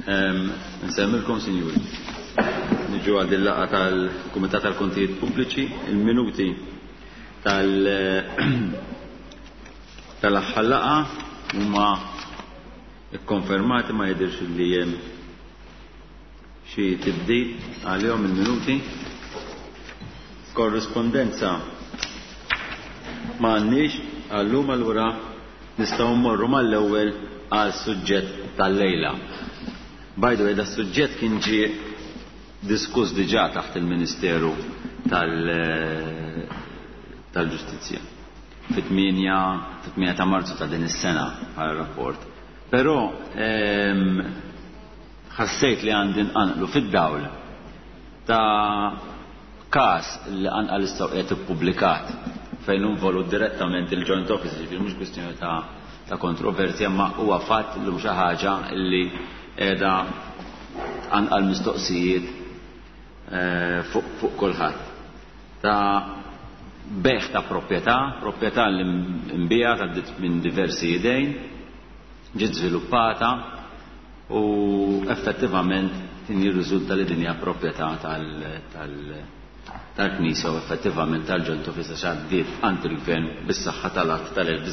Nsemmilkom, Sinjuri. Niġu għal il-laqgħa tal-Kumitat tal-Kontijiet Pubbliċi, il-minuti tal-aħħar laqgħa huma ikkonfermati, ma jidhirx li hemm xi tibdil għalihom il-minuti. Korrispondenza m'għandniex għallum, allura nistgħu mmorru mal-ewwel għal suġġett tal-lejla. By the way, da suġġett kien ġie diskuss diġà taħt il-Ministeru tal-Ġustizzja fit-8 ta' Marzu ta' din is-sena għal rapport. Però ħassejt li għandi nqanqlu fid-dawl ta' każ li anqal issa qiegħed ippubblikat fejn involu direttament il-Joint Office, ġifieri mhux kwistjoni ta' kontroversja, ma huwa fatt li xi ħaġa li qiegħda anqal mistoqsijiet fuq kulħadd. Ta' beħ ta' proprjetà li mbigħat għaddiet minn diversi idejn, ġiet żviluppata u effettivament din jirriżulta li din hija proprjetà tal-Knisja u effettivament tal-Joint Office għax għaddiet għand il-Gvern bis-saħħa tal-att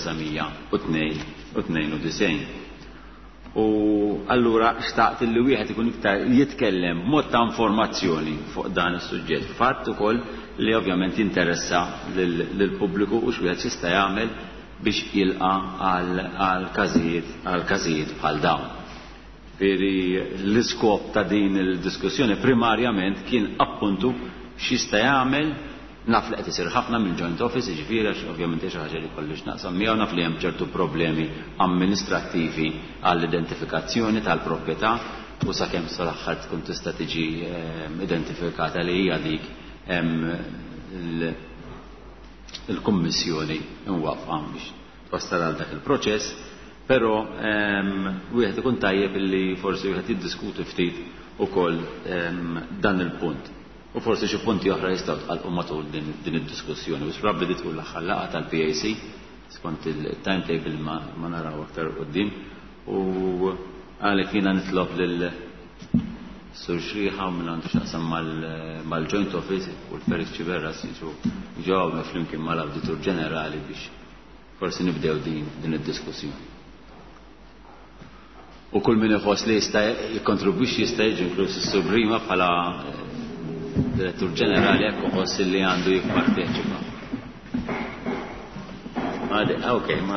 tal-1992. U allura xtaqt li wieħed ikun iktar jitkellem mod ta' informazzjoni fuq dan is-suġġett. Fatt ukoll li ovvjament jinteressa lill-pubbliku u x'wieħed jista' jagħmel biex jilqa' għal każijiet bħal dawn. L-iskop ta' din il-diskussjoni primarjament kien appuntu x'jista' jagħmel. Naf li qed isir ħafna mill-Joint Office, jiġifieri ovvjament xi ħaġa li kollux naqsam miegħu, naf li hemm ċertu problemi amministrattivi għall-identifikazzjoni tal-proprjetà u sakemm sal-aħħar tkun tista' tiġi identifikata li hija dik hemm il-Kummissjoni imwaffqa biex twassal għal dak il-proċess, però wieħed ikun tajjeb illi forsi wieħed jiddiskuti ftit ukoll dan il-punt. U forsi xi punti oħra jistgħu tqalqu matul din id-diskussjoni. Biex rabbi di tkun l-aħħar laqgħa tal-PAC skont il-timetable ma naraw aktar quddiem. U għalhekk jiena nitlob lil Sur Xrieħa minn għandu x'aqsam mal-Joint Office u l-Felix Ċiberras ġewwa flimkien mal-Awditur Ġenerali biex forsi nibdew din id-diskussjoni. U kull min iħoss li jista' jikkontribwixxi jista' jiġi inkluż is-Sur Brima bħala Direttur Ġenerali jekk iħoss li għandu jipparteċipa. Okay, ma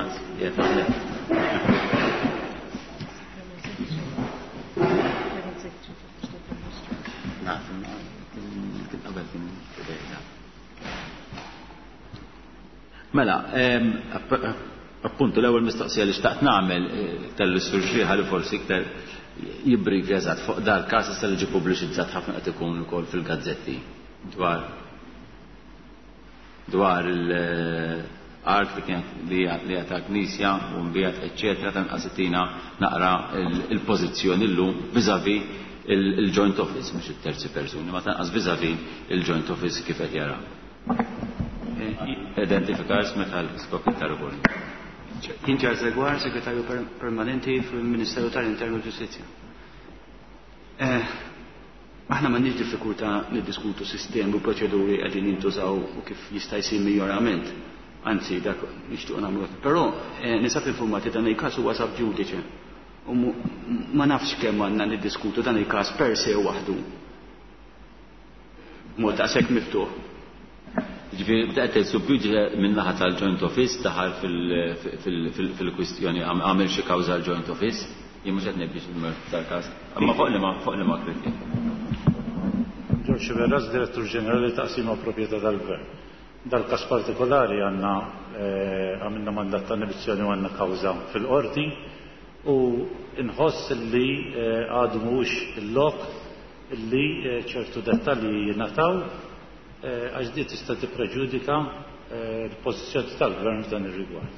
Mela, appuntu l-ewwel mistoqsija li xtaqt nagħmel tal-Sur Xrieħa li forsi iktar jibrik eżatt fuq dal-każ issa li ġie pubbliċizzat ħafna qed ikun ukoll fil-gazzetti dwar il-art li hija tal-Knisja u mbagħad eċċetera tanqas ittina naqra il-pożizzjoni llum viżavi il-Joint Office mhux it-terzi persuni, ma tanqas viżavi il-Joint Office kif qed jara. Identifikar meta l-iskop tar-rigward. Inġar Zegwar, Segretarju Permanenti fil-Ministeru tal-Internu Ġustizzja. Aħna m'għandniex diffikultà niddiskutu sistemi u proċeduri qegħdin jintużaw u kif jista' jsir migliorament. Anzi, dak nixtiequ nagħmlu. Però nisab informati dan il-każ huwa sab ġudice. U ma nafx kemm għandna niddiskutu dan il-każ per se waħdu. Mod daqshekk miftuħ. Ġifieri bdaqt il-subjuġi min-naħa tal-Joint Office daħal fil-kwistjoni għamel xi kawża l-Joint Office, jien mhux qed nebbi il-mert tal-każ. Imma fuq li ma kriti. Ġorġ Ċiberras, Direttur Ġenerali Taqsim u Proprjetà tal-Gvern. Dal-każ partikolari għamilna mandat ta' nebizzjoni u għandna kawża fil-qorti u nħoss li għadu mhuwiex il-lok li ċertu dettalji jingħataw għax di tista' tippreġudika l-pożizzjoni tal-Gvern f'dan ir-rigward.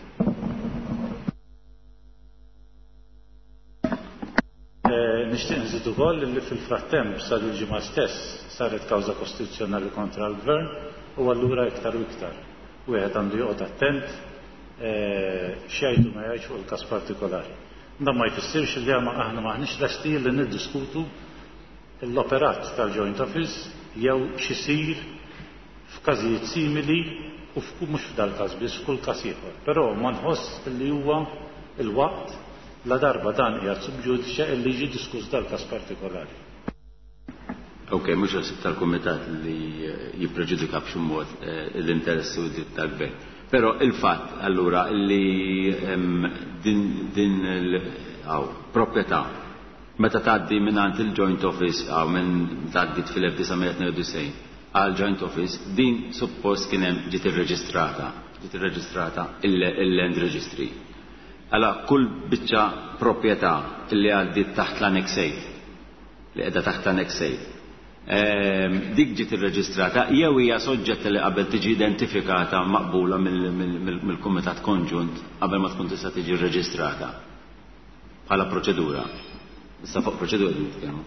Nixtieq nżid ukoll li fil-frattemp sar il-ġimgħa stess saret kawża kostituzzjonali kontra l-Gvern u allura iktar u iktar. Wieħed għandu joqgħod attent x'jgħidu ma jgħidx fuq il-każ partikolari. Da ma jfissirx li aħna maħniex lesti li niddiskutu l-operat tal-Joint Office jew xisir f'każijiet simili u mhux f'dal każ biss f'kull każ ieħor. Però ma nħoss li huwa l-waqt la darba dan qiegħed subġudiċja li jiġi diskuss dal-każ partikolari. Ok, mhux ħassib tal-kumitat li jippreġudika b'xi mod l-interessi u dritt tal-gvern. Però il-fatt allura li din proprjetà meta tgħaddi mingħand il-Joint Office minn tgħaddit fil-1992 għal Joint Office din suppost kien hemm ġiet irreġistrata il-Land Registry. Alla kull biċċa proprjetà li għaddit taħt l-Annex 8 li qiegħda taħt l-Annex 8 dik ġiet irreġistrata jew hija soġġetta li qabel tiġi identifikata maqbula mill-Kumitat Konġunt qabel ma tkun tista' tiġi rreġistrata bħala proċedura. Issa fuq proċedura nitkellmu.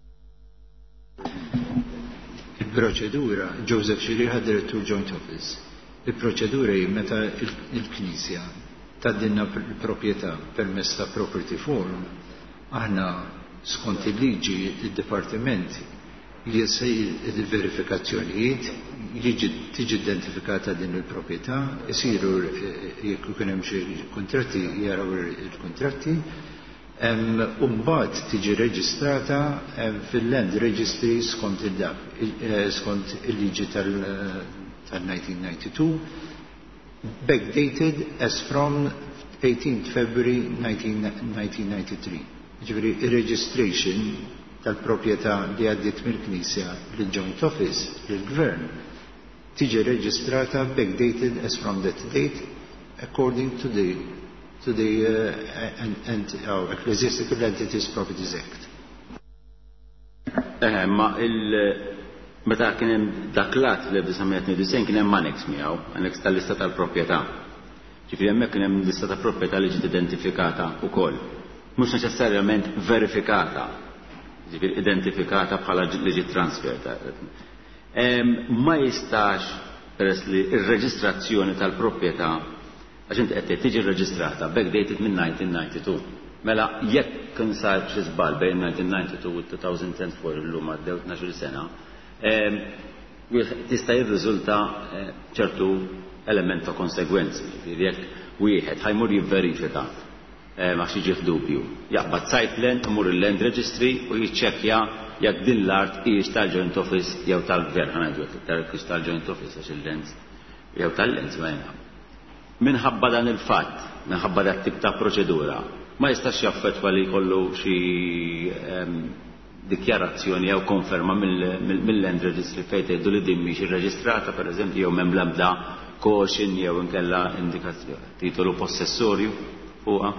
Il-proċedura, Joseph Xiriħa, direttur Joint Office. Il-proċedura hi meta il-Knisja tgħaddilna l-proprjetà permezz ta' Property Forum, aħna skont il-liġi id-dipartiment jisir il-verifikazzjonijiet, tiġi identifikata din il-proprjetà, isiru jekk ikun hemm xi kuntratti jaraw il-kuntratti. Mbagħad tiġi reġistrata fil-Land Registry skont il-liġi tal-1992, backdated as from 18th February 1993. Ġifieri ir-registration tal-proprjetà li għaddiet mill-Knisja lill-Joint Office lill-Gvern tiġi reġistrata backdated as from that date according to the Ecclesiastical Entities Properties Act. Ma meta kien hemm dak l-att l-1992 kien hemm annex miegħu, annex tal-lista tal-proprjetà. Ġifieri hemmhekk kien hemm lista ta' proprjetà li ġiet identifikata wkoll. Mhux neċessarjament verifikata, ġifieri identifikata bħala li ġiet transferta. Ma jistax peress li r-reġistrazzjoni tal-proprjetà għax inti qed tiġi rreġistrata backdated minn 1992. Mela jekk kien sar xi żball bejn 1992 u 2004 illum għaddew 12 sena, tista' jirriżulta ċertu element ta' konsegwenzi. Jekk wieħed ħajmur jivverifika ma xi dubju, jaqbad site plan imur il-Land Registry u jiċċekkja jekk din l-art hijiex tal-Joint Office jew tal-Gvern ħanajdu tal-Joint Office għax il-Land jew tal-Land ma jinħab. Minħabba dan il-fatt, minħabba dat tip ta' proċedura, ma jistax jaffettwa li jkollu xi dikjarazzjoni jew konferma mill-Land Registry fejn tgħidu li din mhix irreġistrata pereżempju jew m'hemm l-ebda caution jew inkella indikazzjoni titolu possessorju fuqha.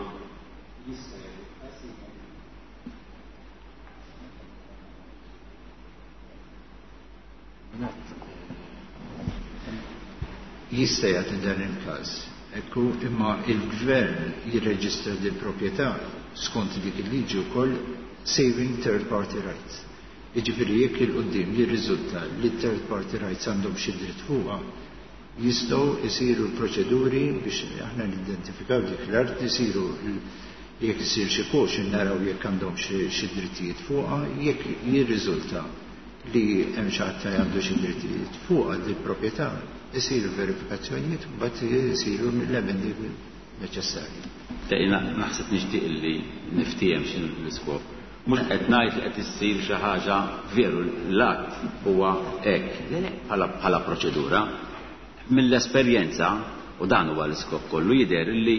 Jista' jagħti dan il-każ. Ekku imma il-Gvern jirreġistra din proprjetà skont dik il-liġi wkoll saving third party rights. Jiġifieri jekk il-qudiem jirriżulta li third party rights għandhom xi dritt fuqha, jistgħu jsiru l-proċeduri biex aħna nidentifikaw dik l-art isiru jekk isir xi caution naraw jekk għandhom xi drittijiet fuqha, jekk jirriżulta li hemm xi ħadd għandu xi drittijiet fuqha dik proprjetà isiru verifikazzjonijiet u mbagħad isiru l-emendi neċessarji. Taqina naħseb nixtieq li niftihem x'inhu l-iskop. Mhux qed ngħid li qed issir xi ħaġa veru l-att huwa hekk bħala proċedura. Mill-esperjenza u dan huwa l-iskop kollu jidher li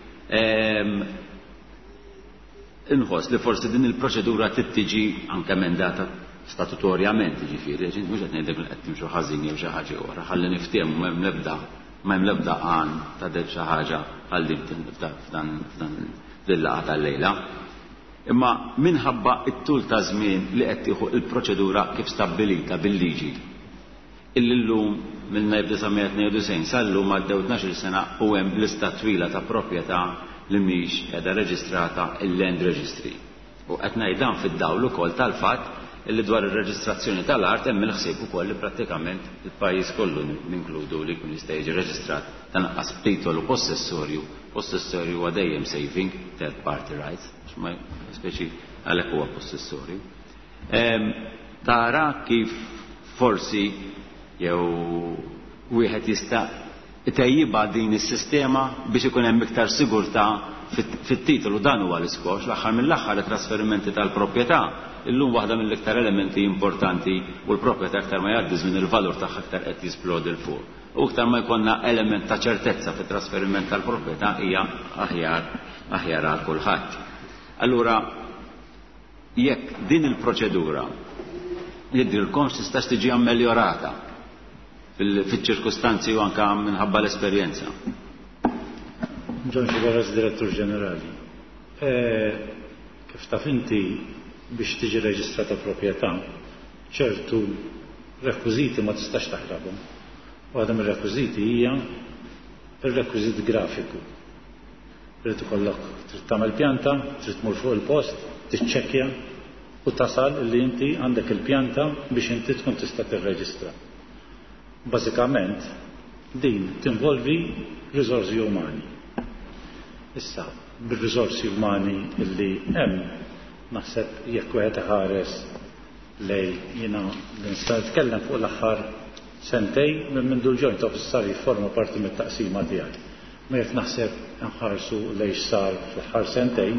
inħoss li forsi din il-proċedura tittiġi anke emendata statutorjament ġifieri, mhux qed ngħidlek li qed timxu ħażin jew xi ħaġa oħra, ħalli niftehmu m'hemm l-ebda għan ta' del xi ħaġa għal f'dan lil-laqgħa tal-lejla. Imma minħabba t-tul ta' żmien li qed tieħu l-proċedura kif stabbilita bil-liġi. Illum minn 1992 sal-lum għaddew 12 sena u hemm lista twila ta' proprjetà li mhix qiegħda reġistrata il-Land Registry. U qed ngħid dan fid-dawl ukoll tal-fatt illi dwar ir-reġistrazzjoni tal-art hemm il-ħsieb ukoll li prattikament il-pajjiż kollu ninkludu li jkun jista' jiġi reġistrat tanqas titolu possessorju possessorju huwa dejjem saving third party rights, speċi għalhekk huwa possessorju. Tara kif forsi jew wieħed jista' itejjiba din is-sistema biex ikun hemm iktar sigurtà fit-titolu dan huwa l-iskox, l-aħħar mill-aħħar it-trasferimenti tal-proprjetà illum waħda mill-iktar elementi importanti u l-proprjetà aktar ma jgħaddi żmien il-valur tagħha aktar qed jisplodi l fuq. U aktar ma jkollna element ta' ċertezza fit-trasferiment tal-proprjetà hija aħjar għal kulħadd. Allura jekk din il-proċedura jidrilkomx tistax tiġi ammeljorata fil-ċirkustanzi u anke minħabba l-esperjenza. John Xiberas, Direttur Ġenerali. Kif taf inti biex tiġi reġistrata proprjetà, ċertu rekwiżiti ma tistax taħrabhom. Waħda mir-rekwiżiti hija ir-rekwiżit grafiku. Trid ikollok trid tagħmel pjanta, trid tmur fuq il-post, tiċċekkja u tasal li inti għandek il-pjanta biex inti tkun tista' tirreġistra. Bażikament din tinvolvi riżorsi umani. Issa, bil-riżorsi umani illi hemm naħseb jekk wieħed iħares lej jiena nista' nitkellem fuq l-aħħar sentej minn mindu l-Joint Office sar jifforma parti mit-taqsima tiegħi. Ma jekk naħseb nħarsu lej sar fl-aħħar sentejn,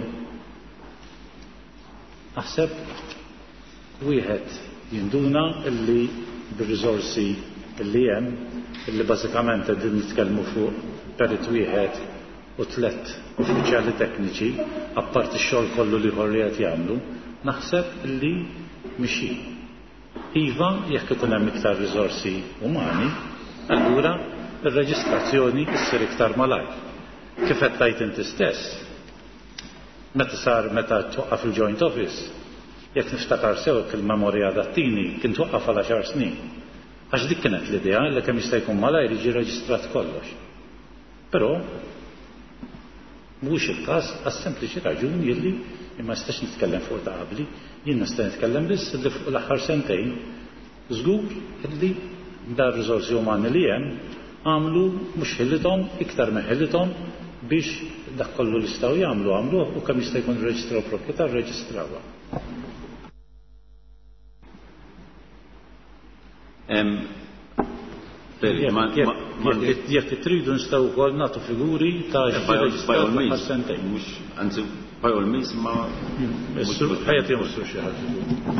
naħseb wieħed jinduna illi bir-riżorsi illi hemm illi bażikament qegħdin nitkellmu fuq perit wieħed u 3 uffiċjali tekniċi, apparti x-xogħol kollu li ħorrijat jagħmlu, naħseb li mixi. Iva, jekk ikun hemm iktar riżorsi umani, allura ir-reġistrazzjoni issir iktar malajr. Kif qed tgħid inti stess, meta twaqqaf il-Joint Office, jekk niftakar sew il-memorja dat-tieni kien twaqqaf għal 10 snin. Għax dik kienet l-idea li kemm jista' jkun malajr jiġi reġistrat kollox. Però mhuwiex il-każ għas sempliċi raġuni li ma nistax nitkellem fuq ta' qabli, jien nista' nitkellem biss li fuq l-aħħar sentejn żgur li dar riżorsi umani li hemm għamlu mhux ħilithom iktar minn ħilithom biex dak kollu li jistgħu jagħmlu u kemm jista' jkun irreġistraw proprjetà rreġistrawha. Jekk tridu nistgħu wkoll nagħtu figuri ta' sentejn. Anzi, by all means ma ħajja jemsu xi ħadd.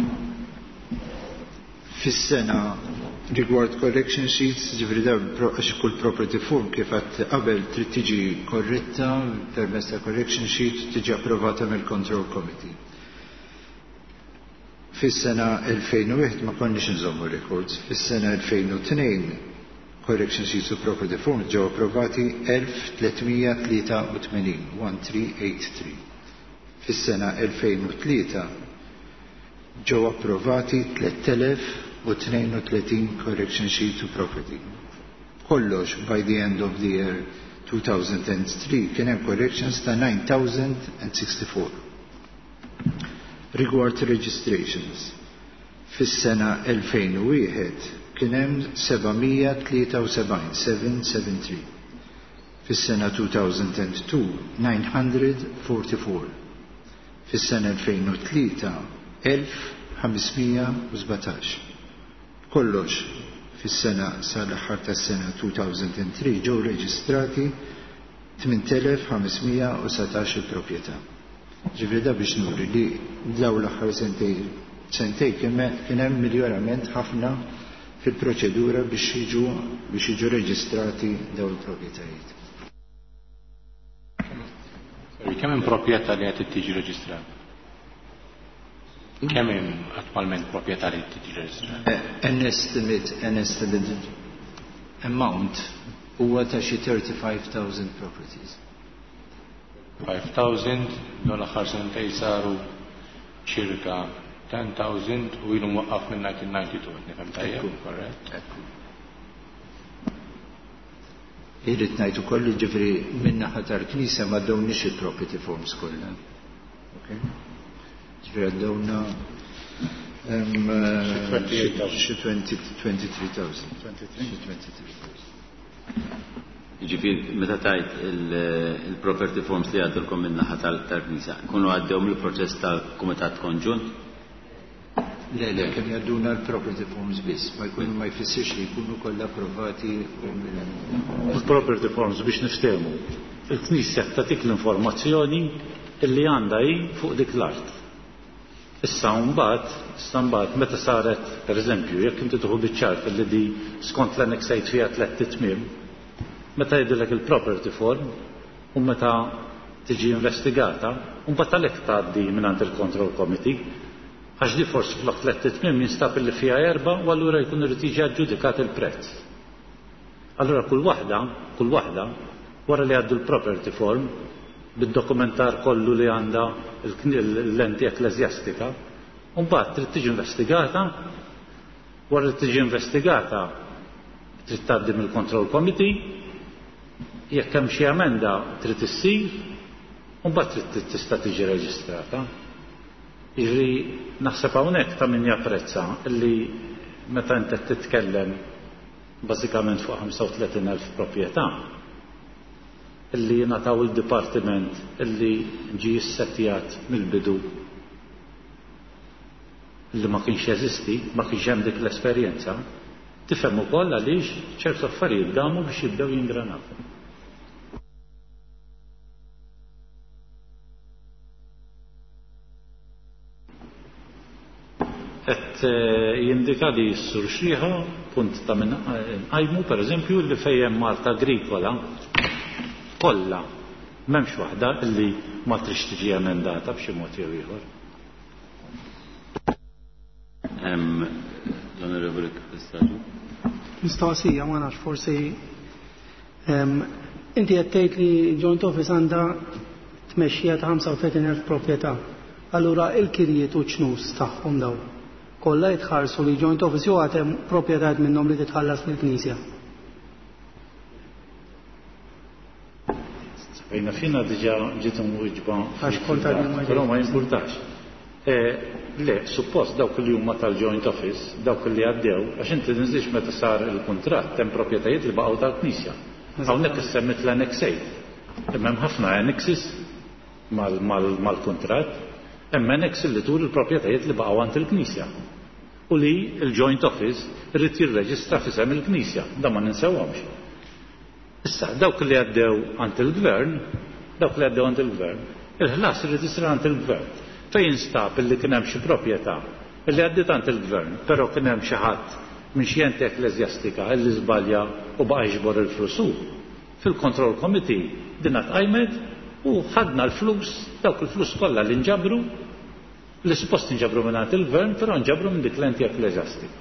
Fis-sena rigward correction sheets, ġifri da kull property form kif għadt qabel trid tiġi korretta permezz ta' correction sheet tiġi approvata mill-Control Committee. Fis-sena 2001 ma konniex nżommu records, fis-sena 2002 correction sheets u property forms ġew approvati 1383, 1383. Fis-sena 2003 ġew approvati 3032 correction sheets u property. Kollox by the end of the year 2003 kien hemm corrections ta' 9064. Rigward registrations, fis-sena 2001 kien hemm 773. Fis-sena 2002 944. Fis-sena 2003 1517. Kollox fis-sena sal-aħħar tas-sena 2003 ġew reġistrati 8517 il-proprjetà. Ġifri da biex nuri li daw l-aħħar sentej kien hemm miljorament ħafna fil-proċedura biex jiġu reġistrati daw il-proprjetajiet. Kemm hemm proprjetà li qed tiġi reġistrata? Kemm hemm attwalment proprjetà li tiġi reġistrata? An estimated amount huwa ta' xi 35,000 properties. 5,000 l-aħħar sentej saru ċirka 10,000 u ilhom waqqaf minn 1992, nifhem tajjeb, korrett? Irrid ngħid ukoll ġifri min-naħa tal-Knisja ma ddewniex il-property forms kollha. Okay? Ġifri għaddewna xi 23,000. Ġifieri meta tajt il-property forms li għadulkom min-naħa tal-Knisja, kunu għaddew mill-proċess tal-Kumitat Konġunt? Le, kemm jgħadduna l-property forms biss, ma jfissirx li jkunu kollha approvati. Il-property forms biex niftehmu. Il-Knisja tagħtik l-informazzjoni illi għandha hi fuq dik l-art. Issa mbagħad meta saret, pereżempju, jekk inti tieħu biċ-ċart li di skont l-annex ngħid fiha tliet titmiem, meta jgħidilek il-property form u meta tiġi investigata, u mbagħad għalhekk tgħaddi mingħand il-Control Committee, għax di forsi flok tliet titmiem jinstab illi fiha 4 u allura jkun irid jiġi aġġudikat il-prezz. Allura kull waħda wara li għaddu l-property form bid-dokumentar kollu li għandha l-enti ekklesjastika, u mbagħad trid tiġi investigata, wara li tiġi investigata trid tgħaddi mill-Control Committee, jekk hemm xi emenda trid issir, u mbagħad trid tista' tiġi reġistrata. Jiġri naħseb hawnhekk ta' min japprezza illi meta inti titkellem bażikament fuq 35,000 proprjetà illi nataw il-dipartiment illi ġi jissettijat mill-bidu illi ma kienx jeżisti, ma kienx hemm dik l-esperjenza, tifhem ukoll għaliex ċertu affarijiet damu biex jibdew jingranaw. Et jindika li jissur xriħa punt ta' minn għajmu per eżempju li fejjem Malta agrikola kollha m'hemmx waħda illi ma trix tiġi emendata b'xi mod jew ieħor. L-Onorevoli Kristaju. Mistoqsija ma nafx forsi inti qed tgħid li joint office għandha tmexxija ta' 35,000 proprjetà. Allura il-kirjiet u ċnus tagħhom daw kollha jitħarsu li joint office jew għatem proprjetajt minnhom li titħallas lill-Knisja. Fejna fina diġà ġiet imwieġba Għax kontat però ma jimpurtax. Le, suppost dawk li huma tal-joint office, dawk li għaddew, għax inti tinżilx meta sar il-kuntratt hemm proprjetajiet li baqgħu tal-Knisja. Hawnhekk issemmit l-annex 8. Hemm ħafna annexes mal-kuntratt, hemm annex li tur il-proprjetajiet li baqgħu għand il-Knisja. U li il-joint office irrid jirreġistra f'isem il-Knisja, da ma ninsewhomx. Issa dawk li għaddew għand il-Gvern, il-ħlas irrid isir għand il-Gvern. Fejn jinstab illi kien hemm xi proprjetà illi għaddiet għand il-Gvern, però kien hemm xi ħadd minn xi enti ekklesjastika illi żbalja u baqa' jiġbor il-flusu. Fil-Control Committee din tqajmet u ħadna l-flus, dawk il-flus kollha li nġabru li suppost nġabru minn il-Gvern, però nġabru minn dik l-enti ekklesjastika.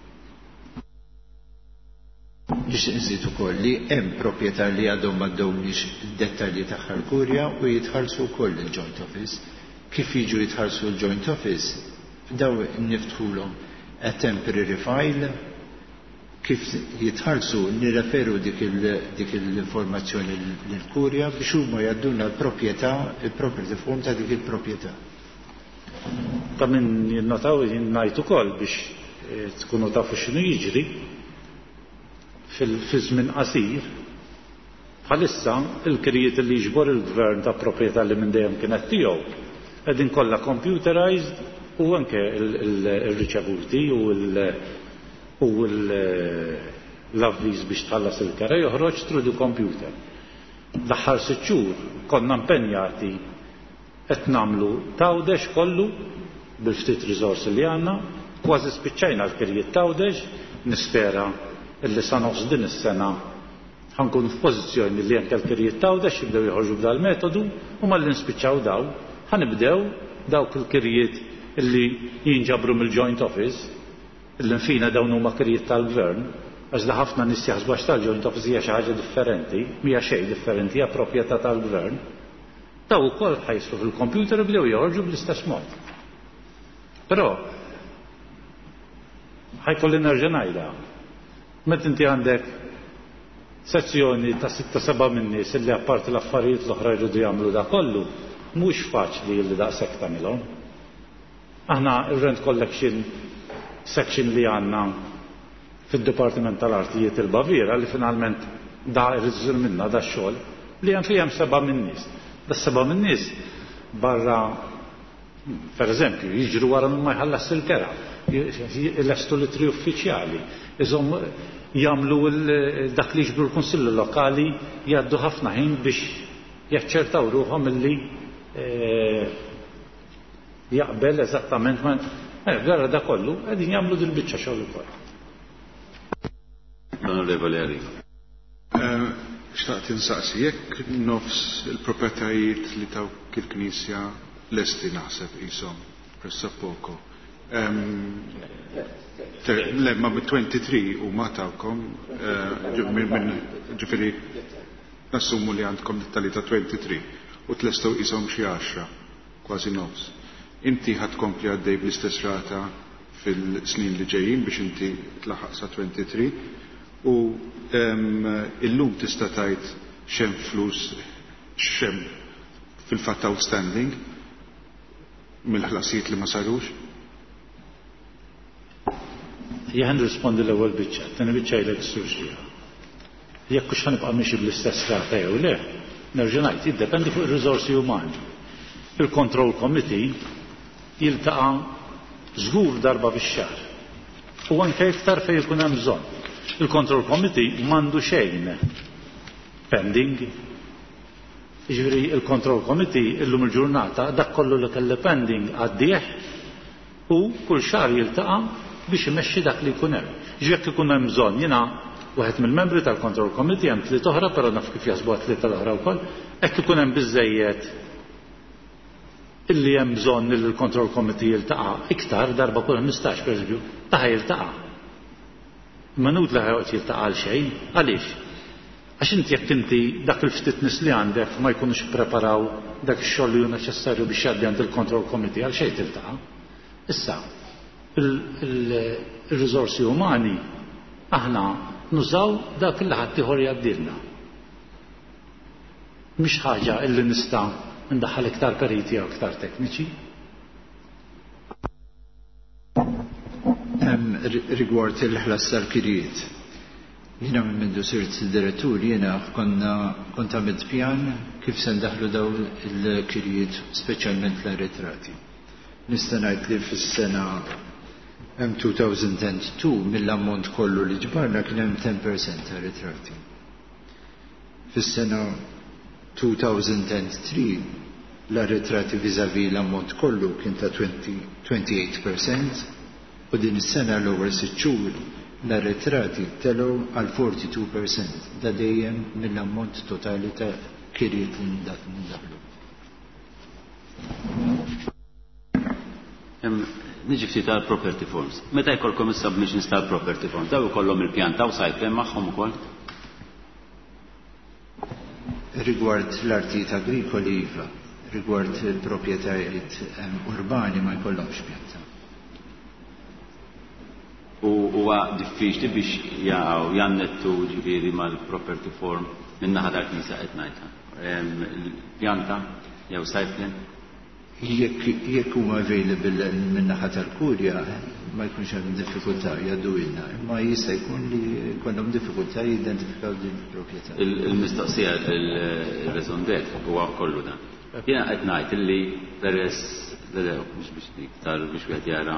Biex nżid ukoll li hemm proprjetà li għadhom ma ddewniex id-dettalji tagħha l-kurja u jitħallsu wkoll il-joint office. Kif jiġu jitħallsu l-joint office? Daw niftħulhom a temporary file, kif jitħallsu nirreferu dik l-informazzjoni lill-kurja biex huma jgħadduna l-proprjetà, il-property form ta' dik il-proprjetà. Ta' min jinnotaw ngħid ukoll biex tkunu tafu x'inhu jiġri fil-żmien qasir bħalissa il-kirjiet li jiġbor il-Gvern ta' proprjetà li minn dejjem kienet tiegħu qegħdin kollha computerized u anke il-riċevuti u l-avviż biex tħallas il-kera joħroġ through the computer. L-aħħar 6 xhur konna impenjati qed nagħmlu tawdex kollu bil-ftit riżorsi li għandna, kważi spiċċajna l-kirjiet tawdex, nispera illi sa nofs din is-sena ħankun f'pożizzjoni li hemm kirjiet tawdex jibdew joħorġu b'dal metodu u malli nispiċċaw daw ħanibdew dawk il-kirjiet illi jinġabru mill-joint office illi nfina dawn huma kirjiet tal-Gvern għax li ħafna nies jaħsbu għax tal-joint office hija xi ħaġa differenti, mija xejn differenti, hija proprjetà tal-Gvern. Daw ukoll ħajsru fil-computer u bdew joħorġu bl-istess mod. Però ħajkolli nerġa' ngħidha. Meta inti għandek sezzjoni ta' 6-7 min-nies illi apparti l-affarijiet l-oħra jridu jagħmlu da kollu, mhux faċli li daqshekk tagħmilhom. Aħna ir-rent collection section li għandna fid-Dipartiment tal-Artijiet il-Baviera li finalment Da irriżżir minna da xogħol li hemm fihom 7 min-nies. Da 7 min-nies barra pereżempju jiġru wara ma jħallas il-kera, jlestu l-itri uffiċjali, iżhom jagħmlu dak li jiġbru l-Kunsillu Lokali jgħaddu ħafna ħin biex jaċċertaw ruħhom illi jaqbel eżattament ma vera da kollu qegħdin jagħmlu dil-biċċa xogħol ukoll. Onorevoli Arrigo. Xtaqt insaqsi, jekk nofs il-proprjetajiet li taw il-Knisja lesti naħseb qishom pressappoco. Ma b-23 u ma tawkom ġifieri nassumu li għandkom dettali ta' 23 u tlestgħu qishom xi 10 kważi nofs. Inti ħadd kompli għaddej bl-istess rata fil-snin li ġejjin biex inti tlaħaq sa 23 u illum tista' tgħid x'hemm flus x'hemm fil-fatt outstanding mill-ħlasijiet li ma sarux? Jien rispondi l-ewwel biċċa, tieni biċċa jgħid is-surġija. Jekk hux ħanibqa' mixi bl-istess rata jew le, nerġa' ngħid jiddependi fuq ir-riżorsi umani. Il-Control Committee jiltaqa' żgur darba fix-xahar. U anke iktar fejn ikun hemm bżonn. Il-Control Committee m'għandu xejn pending. Jiġifieri il-Control Committee illum il-ġurnata dak kollu li kelli pending għaddieħ u kull xahar jiltaqa' biex imexxi dak li jkun hemm. Jiġifieri ikun hemm bżonn jiena waħed mill-membri tal-Control Committee hemm 3 oħra, però naf kif jaħsbuha 3 l-oħra wkoll, hekk ikun hemm biżżejjed illi hemm bżonn li l-Control Committee jiltaqa' iktar darba kull 15 pereżempju, taħ jiltaqa'. Ma nut li ħajqgħod jiltaqa' għal xejn, għaliex? Għax inti jekk inti dak il-ftit nies li għandek ma jkunux preparaw dak ix-xogħol li hu neċessarju biex jgħaddi għand il-Control Committee għal xejn tiltaqa'. Issa, il-riżorsi umani aħna nużaw dak il ħadd ieħor jgħaddilna. Mhix ħaġa illi nista' ndaħħal iktar periti jew iktar tekniċi. Rigward il-ħlas tal-kirijiet. Jiena minn mindu sirt direttur jiena kont għamilt pjan kif se ndaħlu daw il-kirijiet speċjalment l-arretrati. Nista' ngħid li fis-sena 2002 mill-ammont kollu li ġbarna kien hemm 10% arretrati. Fis-sena 2003 l-arretrati vis-à-vis l-ammont kollu kien ta' 28% u din is-sena l-ewwel 6 xhur l-arretrati telgħu għal 42%. Da dejjem mill-ammont totali ta' kiriet li ndaħlu. Niġi ftit tal-property forms. Meta jkollkom is-submissions tal-property forms, daw ikollhom il-pjan ta' sajfem magħhom ukoll? Rigward l-artijiet agrikoli iva, rigward il-proprjetajiet urbani ma jkollhomx pjanta. U huwa diffiċli biex jaqgħu jannettu ġifieri mal-property form min-naħa tal-Knisja qed ngħidha. Il-pjanta jew sajfem? Jekk huma available min-naħa tal-Kurja ma jkunx hemm diffikultà jgħaddu ilna, imma jista' jkun li jkollhom diffikultà jidentifikaw din il-proprjetà. Il-mistoqsija il-resondet huwa kollu dan. Jiena qed ngħid illi peress biex wieħed jara.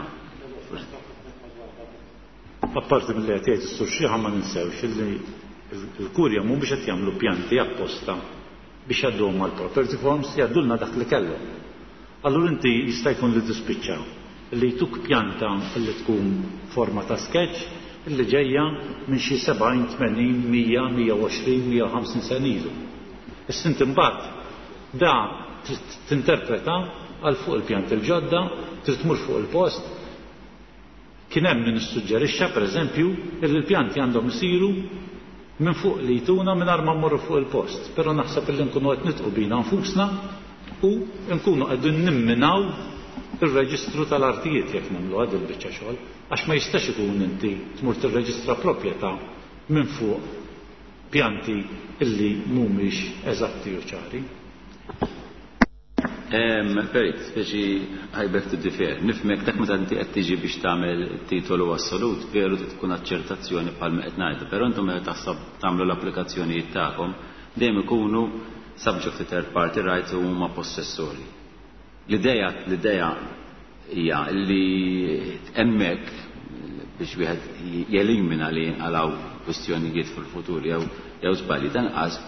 Apparti mill-li qed jgħid is-surxieħa ma ninsewx illi l-Kurja mhumiex qed jagħmlu pjanti apposta biex jgħadduhom mal-property forms jgħaddulna dak li kellhom. Allura inti jista' jkun li tispiċċaw li jtuk pjanta li tkun forma ta' sketch li ġejja minn xi 70, 80, 100, 120, 150 sena ilu. Issa inti mbagħad da tinterpreta għal fuq il-pjant il-ġodda, trid tmur fuq il-post. Kien hemm min issuġġerixxa pereżempju li l-pjanti għandhom isiru minn fuq li jtuna mingħajr ma mmorru fuq il-post. Però naħseb illi nkunu qed nitqu bina nfusna u nkunu qegħdin nimminaw ir-reġistru tal-artijiet jekk nagħmlu għad il-biċċa xogħol, għax ma jistax ikun inti tmur tirreġistra proprjetà minn fuq pjanti illi mhumiex eżatti u ċari. Perit, speċi ħajbek t-differ. Nifmek dak meta inti qed tiġi biex tagħmel titolu assolut, veru tkun aċċertazzjoni bħalma qed ngħidu, però intom meta taħsab tagħmlu l-applikazzjonijiet tagħkom dejjem ikunu subject to third party rights u huma possessori. L-idea hija li hemmhekk biex wieħed jelimina li jinqalgħu kwistjonijiet fil-futur jew żbalji tanqas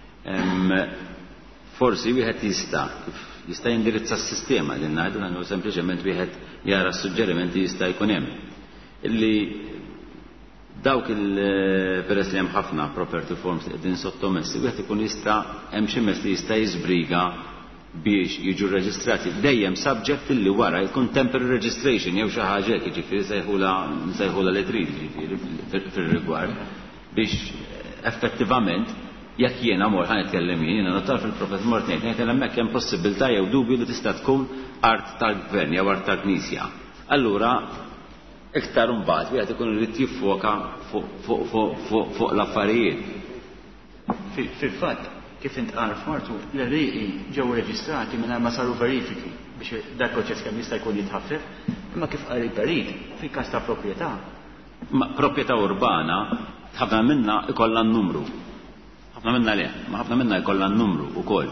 forsi wieħed jista' jindirizza s-sistema li ngħidu nagħmlu sempliċement wieħed jara s-suġġerimenti jista' jkun hemm. Illi dawk peress li hemm ħafna property forms li qegħdin sottomessi wieħed ikun jista' hemm xi mezz li jista' jiżbriga biex jiġu reġistrati dejjem subject illi wara jkun temporary registration jew xi ħaġa hekk jiġifieri nsejħula li trid fir-rigward biex effettivament jekk jiena mor ħa nitkellem jiena notar fil-Profet mort ngħid hemmhekk hemm possibilità jew dubju li tista' tkun art tal-gvern jew art tal-Knisja. Allura iktar imbagħad wieħed ikun irid jiffoka fuq l-affarijiet. Fil-fatt, kif intqal f'Martu, l-riqi ġew reġistrati mingħajr ma saru verifiki biex dak proċess kemm jista' jkun jitħaffef, imma kif qari Perit fil-każ ta' proprjetà. Proprjetà urbana ħafna minnha ikollha n-numru. ħafna minna le, ma ħafna minna jkollha n-numru wkoll.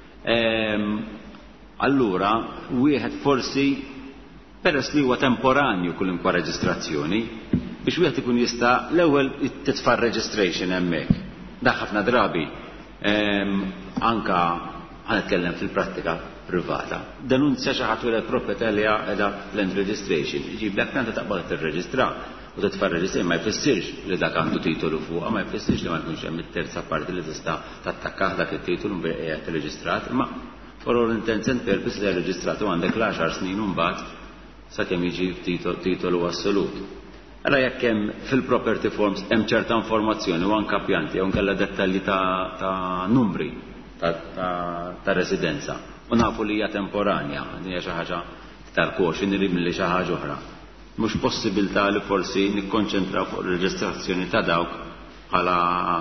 Allura wieħed forsi peress li huwa temporanju kull inkwa reġistrazzjoni biex wieħed ikun jista' l-ewwel titfa' registration hemmhekk. Da ħafna drabi anka ħanitkellem fil-prattika privata. Denunzja xi ħadd wieħed proprjetà li qiegħda land registration. Jiġiblek tant taqbad tirreġistra u titfarreġ isem ma jfissirx li dak għandu titolu fuq, ma jfissirx li ma jkunx hemm it-terza parti li tista' tattakkah dak it-titolu mbagħad qiegħed irreġistrat, imma for all intents and purposes li reġistrat u għandek l-10 snin u mbagħad sakemm jiġi titolu assolut. Ara jekk hemm fil-property forms hemm ċerta informazzjoni u anke pjanti jew nkella dettalji ta' numri ta' residenza u nafu li hija temporanja, hija xi ħaġa iktar koxi nirib milli xi ħaġa oħra. Mhux possibilità li forsi nikkonċentraw fuq ir-reġistrazzjoni ta' dawk bħala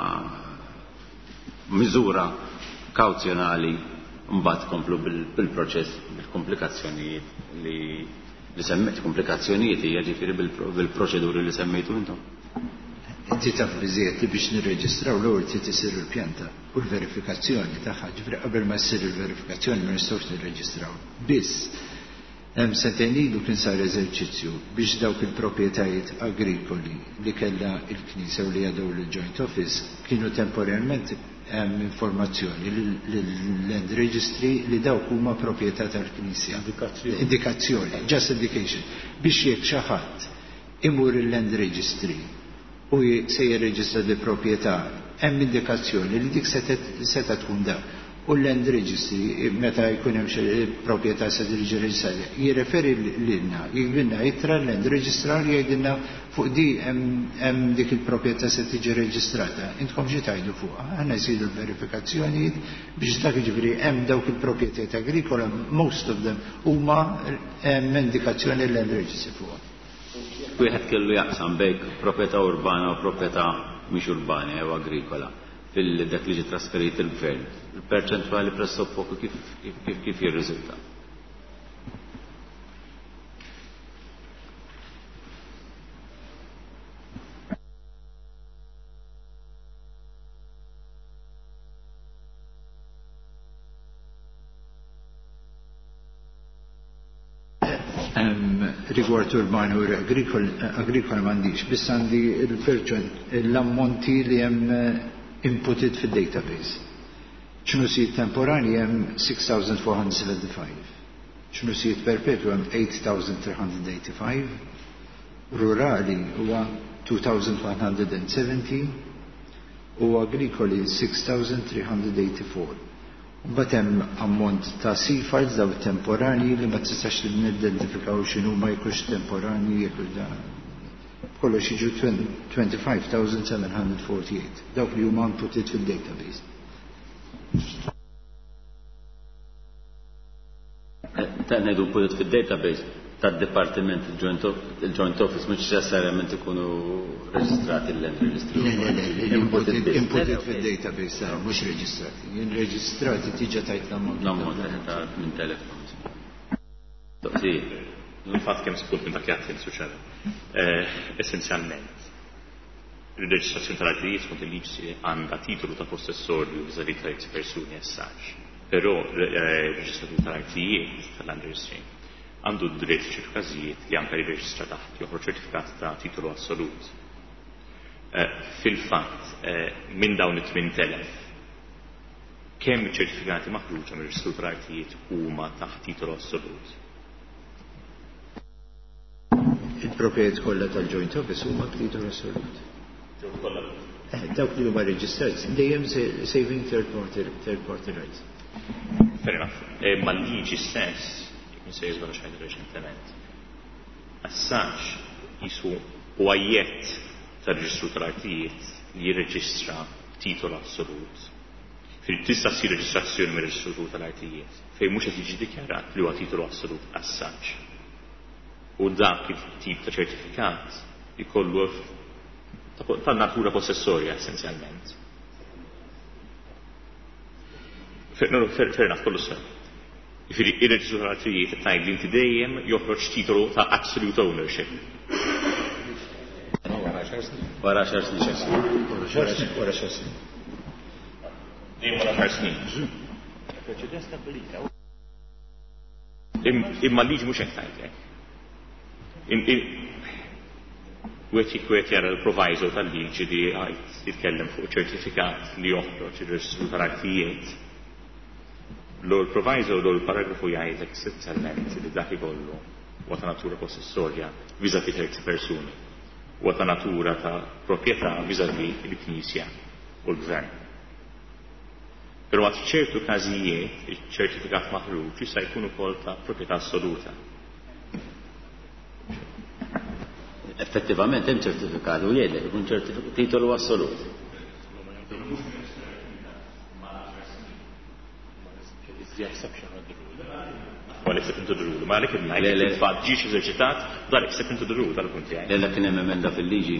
miżura kawzjonali mbagħad komplu bil-proċess bil-komplikazzjonijiet li semmejt komplikazzjonijiet hija ġifieri bil-proċeduri li semmejtu intom. Inti taf biżejjed li biex nirreġistraw l-ewwel trid isir il-pjanta u l-verifikazzjoni tagħha, ġifieri qabel ma ssir il-verifikazzjoni ma nistgħux nirreġistraw. Biss hemm sentejn ilu kien sar eżerċizzju biex dawk il-proprjetajiet agrikoli li kellha l-Knisja u li għadew lill-Joint Office kienu temporarment hemm informazzjoni lill-Land Registry li dawk huma proprjetà tal-Knisja. Indikazzjoni, just indication. Biex jekk xi ħadd imur il-Land Registry u se jirreġistra di proprjetà hemm indikazzjoni li dik seta tkun dak. U l-Land Registry, meta jkun hemm xi proprjetà se tiġi reġistrata, jirreferi lilna, jgħidilna jitra l-Land Registrar jgħidilna fuq di hemm dik il-proprjetà se tiġi reġistrata. Intkom xi tgħidu fuqha, aħna jsiru l-verifikazzjonijiet biex dak jiġifieri hemm dawk il-proprjetajiet agrikola, most of them huma indikazzjoni l-Land Registry fuqha. Wieħed kellu jaqsam bejn proprjetà urbana u proprjetà mhix urbana jew agrikola. Fil-dak li ġi trasferit il-gvern, il-perċentwali pressoppoku kif jirriżulta. Rigward urban u agrikola m'għandix, biss għandi l-ammonti li hemm inputted fil-database. ċnusijiet temporani hemm 6,475. ċnusijiet perpetu hemm 8,385. Rurali huwa 2,170 u agrikoli 6,384. Mbagħad hemm ammont ta' seafiles daw temporani li ma tistax nidentifikaw x'inhu ma jkunx temporani jekk kollox jiġu 25,748. Dawk li huma inputted fil-database. Ta' ngħidu inputted fil-database. tad-Dipartiment il-Joint Office mhux necessarjament ikunu reġistrati l-Land Registry. Inputed fil-database tagħhom mhux reġistrati. Reġistrati tiġa tajt l-ammont ta' minn telefon. Il-fatt kemm skont minn dak li għadt suċċeda. Essenzjalment il-reġistrazzjoni tal-artijiet skont il-liġi għandha titolu ta' possessorju viżavi ta' persuni as such. Però il-reġistrazzjoni tal-artijiet tal-Land Registry għandu dritt ċertu każijiet li anke jirreġistra taħt joħroġ ċertifikat ta' titolu assolut. Fil-fatt minn dawn it-8000 kemm ċertifikati maħruġa mir-reġistru tal-artijiet huma taħt titolu assolut. Il-proprjetajt kollha tal-Joint Office huma titolu assolut. Dawk li huma reġistrati dejjem saving third party rights. Fair enough. Ma l-liġi stess se jizbara xajda reċentement. Assaġ jisu u għajiet tal-reġistru tal-artijiet li jirreġistra titolo assolut. Tista' ssir reġistrazzjoni mir reġistru tal-artijiet fejn mhux qed jiġi dikjarat li huwa titolo assolut assaġ. U dak it-tip ta' ċertifikat jkollu ta' natura possessorja essenzjalment. Fair enough, kollu sew. Jifieri ir-reġistru tal-artijiet tgħid li inti dejjem joħroġ titolu ta' absolute ownership. Wara xar snin. Imma liġi mhux hekk tgħid. Wieħed jara l-proviso tal-liġi li jitkellem fuq ċertifikat li joħroġ ir-reġistru tal-artijiet. L-proviso l-paragrafu jgħidlek essenzjalment li dak ikollu huwa ta' natura possessorja viżavi terzi persuni, huwa ta' natura ta' proprjetà viżavi l-Knisja u l-Gvern. Però għad ċertu każijiet il-ċertifikat maħruġ jista' jkun ukoll ta' proprjetà assoluta. Effettivament hemm ċertifikat u jgħidlek ikun titolu assolut. Well, exception to the rule. Ma għalek il-fat ġiex eżerċitat, dar exception to the rule, tal-punti għaj. Lella kien hemm emenda fil-liġi.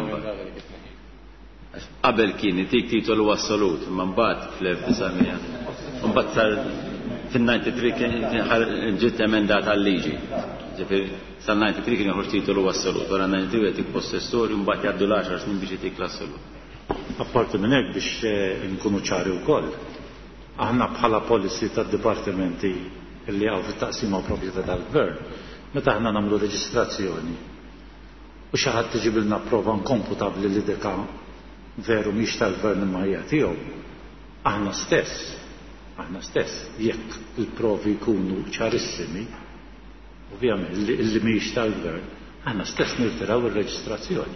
Qabel kien itik titolu assolut, ma mbagħad fl-1900. Mbagħad sar fin-93 kien ġiet emendata għal-liġi. Ġifieri sal-93 kien joħroġ titolu assolut, wara 93 qed possessorju mbagħad jgħaddu l-10 snin biex itik l-assolut. Apparti minn hekk biex inkunu ċari wkoll. Aħna bħala policy tad-dipartimenti li għaw fit-taqsima u proprjetà tal-Gvern, meta aħna nagħmlu reġistrazzjoni u xi ħadd tiġibilna prova inkomputabli li deka veru mhix tal-Gvern imma hija tiegħu, aħna stess jekk il-provi jkunu ċarissimi, ovvjament li mhix tal-Gvern, aħna stess nirtiraw ir-reġistrazzjoni.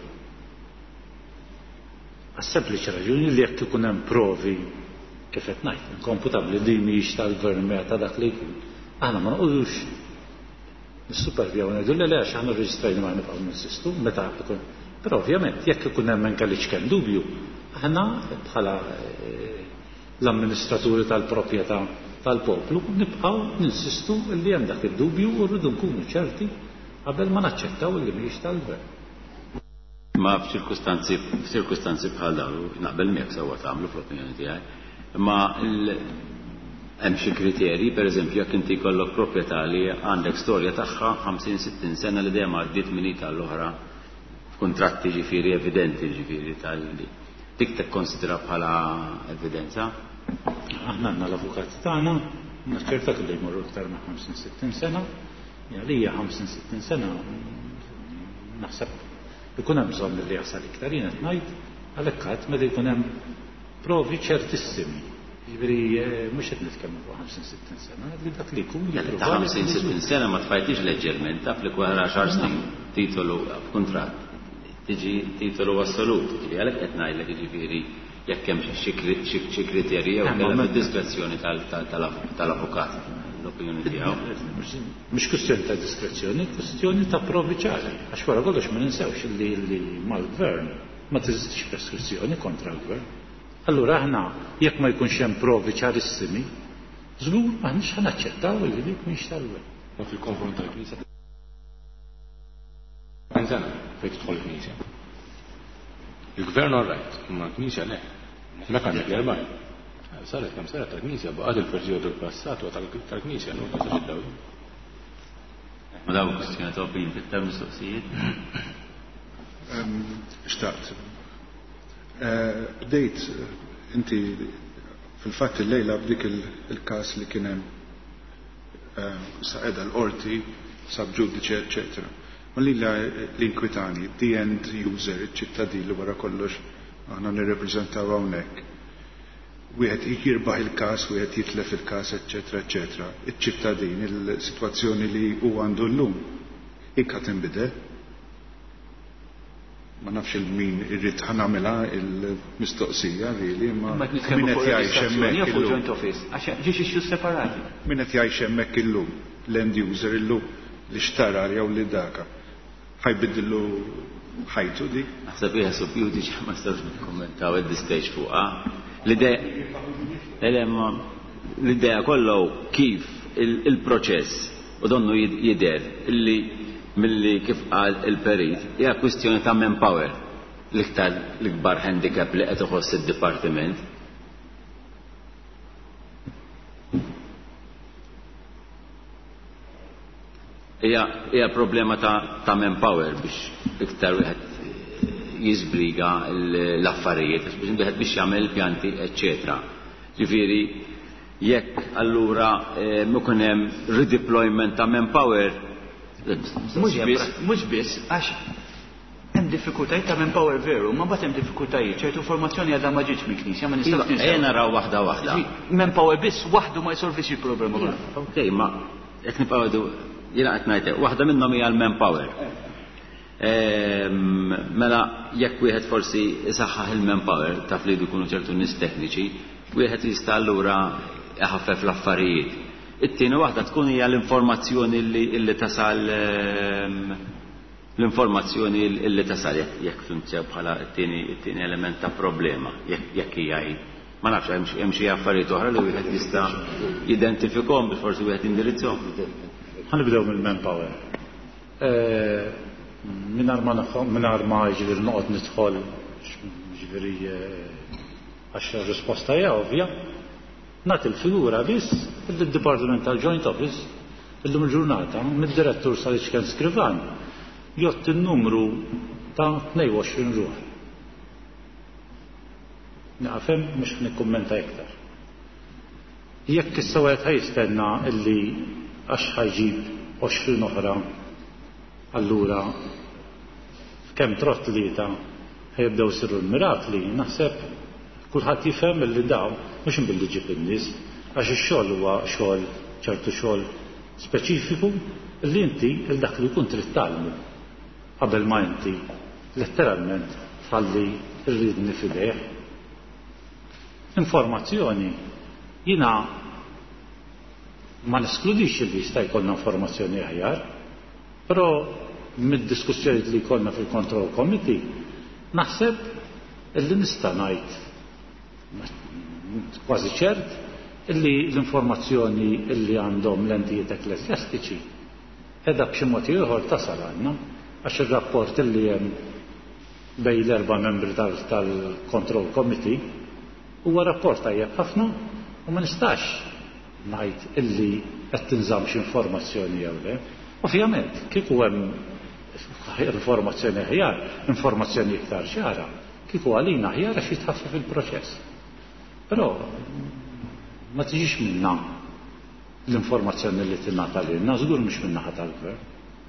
Għas-sempliċi raġuni li jekk ikun hemm provi kif qed ngħid, inkomputabli li mhix tal-Gvern meta dak li jkun, aħna ma nqogħdux nissupervjaw ngħidu li għax aħna rreġistrajna ma nibqgħu ninsistu meta ikun. Però ovvjament jekk ikun hemm kellix kemm dubju, aħna bħala l-amministraturi tal-proprjetà tal-poplu nibqgħu ninsistu li hemm dak id-dubju u rridu nkunu ċerti qabel ma naċċettaw li mhix tal-Gvern. Ma f'ċirkustanzi bħal dawn naqbel miegħek sewwa tagħmlu fl-opinjoni tiegħi. Ma hemm xi kriterji, pereżempju jekk inti jkollok proprjetà li għandek storja tagħha 50-60 sena li dejjem għaddiet minn tal-oħra f'kuntratti ġifieri evidenti ġifieri dik tikkonsidra bħala evidenza? Aħna għandna l-avukat tagħna naċċerta li jmorru aktar ma' 50-60 sena, hija 50-60 sena naħseb ikun hemm bżonn li jaħsal iktar jien qed ngħid għalhekk qatt meta jkun hemm provi ċertissimi. Jiġifieri mhux qed nitkellmu fuq 50-60 sena, li dak li jkun ta' 50-60 sena ma tfajtix leġġerment taf li wara 10 snin titolu f'kuntratt. Tiġi titolu assolut, jiġifieri għalhekk qed ngħidlek jiġifieri jekk hemm xi kriterji jew kellha fid-diskrezzjoni tal-avukat l-opinjoni tiegħu. Mhux kwistjoni ta' diskrezzjoni, kwistjoni ta' provi ċari. Għax wara kollox ma ninsewx li mal-Gvern ma teżistix preskrizzjoni kontra l-Gvern. Allura aħna jekk ma jkunx hemm provi ċarissimi, żgur maħniex ħanaċċettaw li dik mhix tal-Gvern. Ma fil-konfront tal-Knisja fejn tidħol knisja. Il-gvern orrajt, imma knisja le. Mek għandek l-erbaj. Saret kemm saret tal-knisja baqgħet il-perjodu l-passat tal-knisja nu kif tiddaw. Ma daw kwistjoni ta' opinjoni fit-term mistoqsijiet. Xtaqt. Bdejt inti fil-fatt il-lejla b'dik il-każ li kien hemm saqeda l-qorti sab ġudiċi eċetera. Ma lilha l-inkwitani, the end user, iċ-ċittadin li wara kollox aħna nirrepreżentaw hawnhekk. Wieħed jirbaħ il-każ, wieħed jitlef il-każ, eċetera, eċetera. Iċ-ċittadin, il-sitwazzjoni li huwa għandu llum hekk tinbidel. Ma nafx il-min irrid ħanamela il-mistoqsija really, ma min qed jgħix hemmhekk illum. Għax ġiex ixxu separati. Min qed jgħix hemmhekk illum, l-end user illum li xtara jew li daka. Ħajbidillu ħajtu dik. Naħseb hija subjudiċi ma nistax nikkummentaw at this stage fuqha. L-idea kollu kif il-proċess u donnu jidher illi milli kif qal il-perit hija kwistjoni ta' manpower l-iktar l-ikbar handicap li qed iħoss id-dipartiment. Hija problema ta' manpower biex iktar wieħed jiżbriga l-affarijiet biex jagħmel il-pjanti eċċetera. Ġifieri jekk allura ikun hemm redeployment ta' manpower Mhux biss għax hemm diffikultajiet ta' manpower veru, ma bagħad hemm diffikultajiet, ċertu informazzjoni għadha ma ġietx mill-Knisja, ma nistax ninsel. Ejja naraw waħda. Manpower biss waħdu ma jsolvix il-problema kollha. Okej, ma jekk nibqgħu jiena qed ngħid waħda minnhom hija l-manpower. Mela jekk wieħed forsi isaħħaħ il-manpower taf li jkunu ċertu nies tekniċi, wieħed jista' allura iħaffef l-affarijiet. It-tieni waħda tkun hija l-informazzjoni li tasal l-informazzjoni li tasal jekk funzja bħala t-tieni element ta' problema jekk hija ma nafx hemm xi affarijiet oħra li wieħed jista' jidentifikhom biex forsi wieħed indirizzhom. Ħanibdew mill-manpower. Mingħajr ma jiġifieri noqgħod nidħol jiġifieri għax ir-risposta hija ovvja. Nagħti l-figura biss il-Department tal-Joint Office illum il-ġurnata mid-direttur sal-Iċken Skrivan jgħod il-numru ta' 22 ruħ. Naqafem mhux nikkummenta iktar. Jekk issa wieħed ħajstenna illi għax ħajġib 20 oħra allura f'kemm trott lieta ħajibdew sirru l-mirakli, naħseb kulħadd jifhem illi daw mhux inbilli ġib in-nies għax ix-xogħol huwa xogħol ċertu xogħol speċifiku li inti il dak li jkun trid tagħmlu qabel ma inti letteralment tħalli rridni fidejh. Informazzjoni jiena ma neskludix li jista' jkollna informazzjoni aħjar, però mid-diskussjonijiet li jkollna fil-Control Committee naħseb illi nista' ngħid kważi ċert illi l-informazzjoni illi għandhom l-entijiet ekklesjastiċi edha b'xi mod ieħor tasal għandna għax ir-rapport illi hemm bejn l-erba' membri tal-Control Committee huwa rapport tajjeb ħafna u ma nistax ngħid illi qed tinżamm xi informazzjoni jew le. Ovvjament kieku hemm informazzjoni aħjar, informazzjoni iktar ċara, kieku għalina aħjar għax jitħaffef il-proċess. Però ma tiġix minna l-informazzjoni li tingħata lilna, żgur mhux min-naħa tal-Gvern.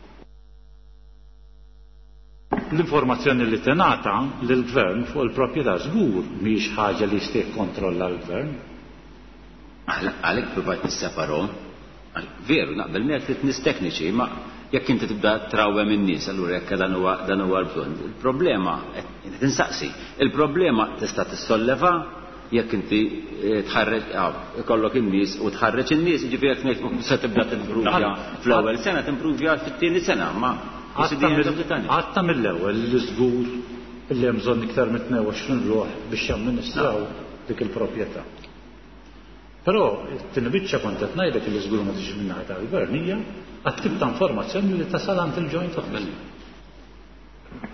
L-informazzjoni li tingħata lill-Gvern fuq il-proprjetà żgur mhijiex ħaġa li jista' jikkontrolla l-Gvern. Għalhekk provajt nisseparhom. Veru, naqbel miegħek trid nies tekniċi, ma jekk inti tibda trawwem in-nies, allura jekk dan huwa l-bżonn. Il-problema qed insaqsi. Il-problema tista' tissolleva jekk inti tħarreġ ikollok in-nies u tħarreġ in-nies, jiġifieri jekk se tibda timpruvja fl-ewwel sena timpruvja fit-tieni sena, ma għatta mill-ewwel li żgur illi hemm bżonn iktar minn 22 ruħ biex jamministraw dik il-proprjetà. Però t-tieni biċċa kont qed ngħidlek li żgur ma tiġix min-naħa tal-Gvern hija għat-tip ta' informazzjoni li tasal għand il-Joint Office.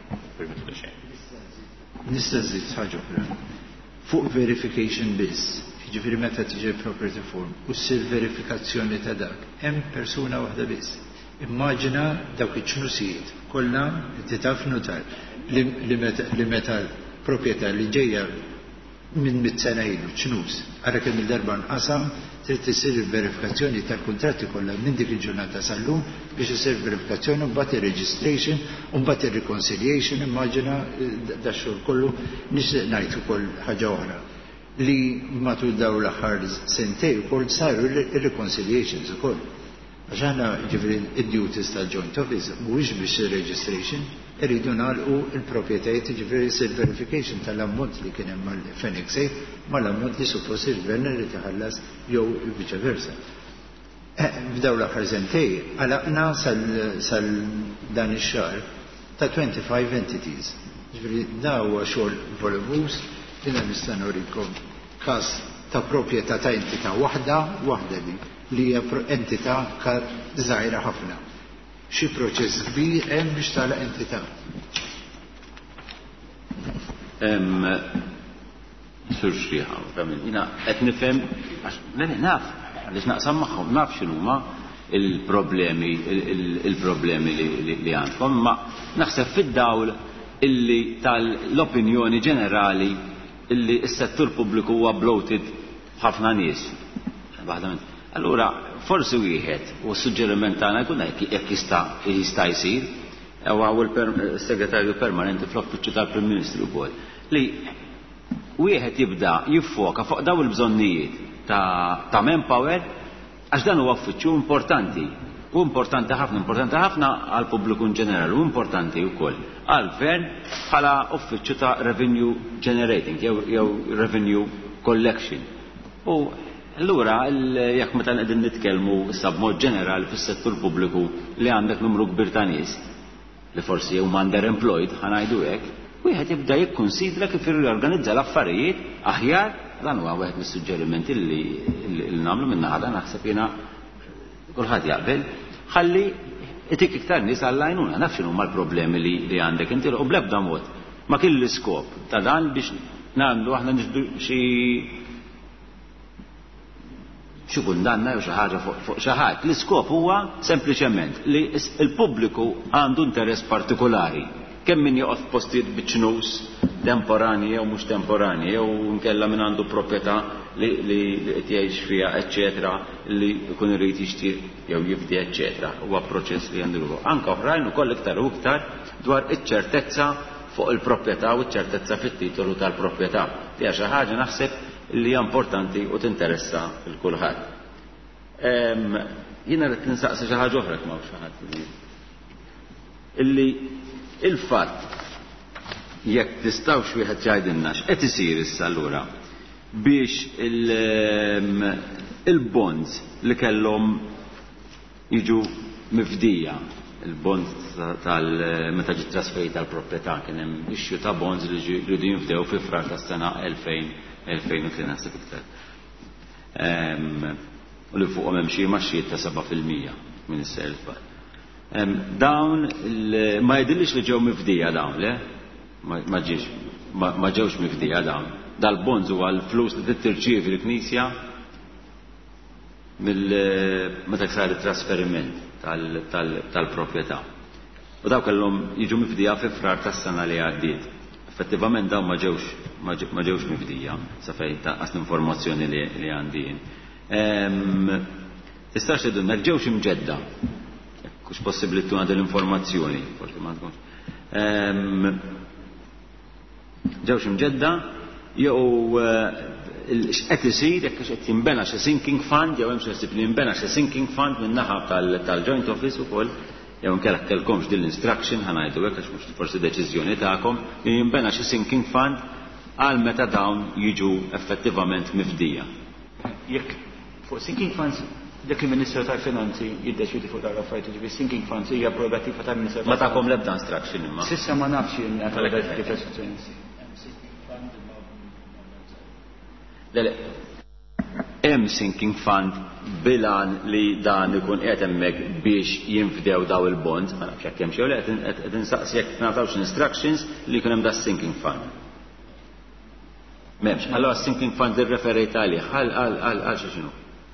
Nista' żid ħaġa oħra. Fuq verification biss, jiġifieri meta tiġi property form u ssir verifikazzjoni ta' dak, hemm persuna waħda biss. Immaġina dawk iċ-ċnusijiet kollha inti taf notar li meta proprjetà li ġejja minn 100 sena ilu ċnus, ara kemm il-darba nqasam trid isir il-verifikazzjoni tal-kuntratti kollha minn dik il-ġurnata sal-lum biex isir verifikazzjoni u mbagħad ir-registration u mbagħad ir-reconciliation. Immaġina dax-xogħol kollu nixtieq ngħid ukoll ħaġa oħra li matul dawn l-aħħar sentej ukoll saru ir-reconciliations ukoll. Għax aħna ġifri id-duties tal-joint office mhuwiex biex ir-registration, irridu nagħlqu l-proprjetajiet ġifri isir verification tal-ammont li kien hemm mal-Phoenix Safe mal-ammont li suppost il-gvern irid iħallas jew viċa versa. F'dawn l-aħħar sentej għalaqna sal dan ix-xahar ta' 25 entities. Ġifri da huwa xogħol volumus, jiena nista' nurikom każ ta' proprjetà ta' entità waħda li hija entità żgħira ħafna. Xi proċess kbir hemm biex tagħlaq entità. Sur xriħa, jiena qed nifhem għax naf għaliex naqsam magħhom naf x'inhuma il-problemi li għandkom, ma naħseb fid-dawl illi tal-opinjoni ġenerali illi s-settur pubbliku huwa bloated ħafna nies. Allura, forsi wieħed u s-suġġeriment tagħna jkun jekk jista' jsir, huwa il-segretarju permanenti fl-uffiċċju tal-Prim Ministru wkoll li wieħed jibda jiffoka fuq dawn il-bżonnijiet ta' manpower għax dan huwa uffiċċju importanti ħafna għal pubbliku ġenerali u importanti wkoll għall-gvern bħala uffiċċju ta' revenue generating jew revenue collection. U allura jekk meta qegħdin nitkellmu issa b'mod ġenerali fis-settur pubbliku li għandek numru kbir ta' nies li forsi huma underemployed ħanajdu hekk, wieħed jibda jikkunsidra kif jirorganizza l-affarijiet aħjar. Dan huwa wieħed mis-suġġerimenti li nagħmlu minn naħa naħseb jiena kulħadd jaqbel ħalli itik iktar nies għall-għajnuna naf x'inhuma l-problemi li għandek inti u bl-ebda mod ma kien l-iskop ta' dan biex nagħmlu aħna niġbdu xi kundanna jew xi ħaġa fuq xi ħadd. L-iskop huwa sempliċement li l-pubbliku għandu interess partikolari kemm min joqgħod f'postijiet biċ-ċnus temporani jew mhux temporani jew nkella min għandu proprjetà li qed jgħix fiha eċċetera li jkun irid jixtieq jew jifdi eċċetera. Huwa proċess li għandu anke oħrajn ukoll iktar u iktar dwar iċ-ċertezza fuq il-proprjetà u ċ-ċertezza fit-titolu tal-proprjetà. Hija xi ħaġa naħseb li hija importanti u tinteressa lil kulħadd. Jiena rrid ninsaqsi xi ħaġa oħra ma' xi ħadd illi il-fatt jekk tistgħux wieħed jgħidilna x'qed isir issa allura biex il-bonds li kellhom jiġu mifdija, il-bonds meta ġiet trasferita tal-proprjetà kien hemm issue ta' bonds li jridu jinfdew fi frar tas-sena 2003 naħseb iktar. U li fuqhom hemm xi maxxiet ta' 7% minn is-self. Dawn ma jidhirlix li ġew mifdija dawn, le? Ma ġewx mifdija dawn. Dal-bonds huwa l-flus li tirċievi l-Knisja meta sar it-trasferiment tal-proprjetà. U daw kellhom jiġu mifdija fi frar tas-sena li għaddiet. Effettivament dawn ma ġewx mifdija sa fejn taqqas l-informazzjoni li għandi jien. Tistax tgħidulna ġewx imġedda. Kux possibbli tuna dell-informazzjoni, forsi ma tkunx. Ġewx imġedda jew x'qed isir jekk qed jinbena xi sinking fund jew hemm xi ħsieb li jinbena xi sinking fund min-naħa tal-joint office ukoll jew inkella kellkomx din l-instruction ħanajdu hekk għax mhux forsi deċiżjoni tagħkom li jinbena xi sinking fund għal meta dawn jiġu effettivament mifdija. Jekk fuq sinking funds dak il-Ministru tal-Finanzi jiddeċidi fuq dar affarijiet jiġifieri sinking funds hija prerogattiva tal-Ministru. Ma tagħkom l-ebda instruction imma. S'issa ma nafx jien kif hemm sinking fund bilan li dan ikun qed hemmhekk biex jinfdew daw il-bonds, ma nafx hekk hemm xi qed insaqsi jekk nagħtawx instructions li jkun hemm da sinking fund. Memx, allora sinking fund irreferejt għalih, għal xinu?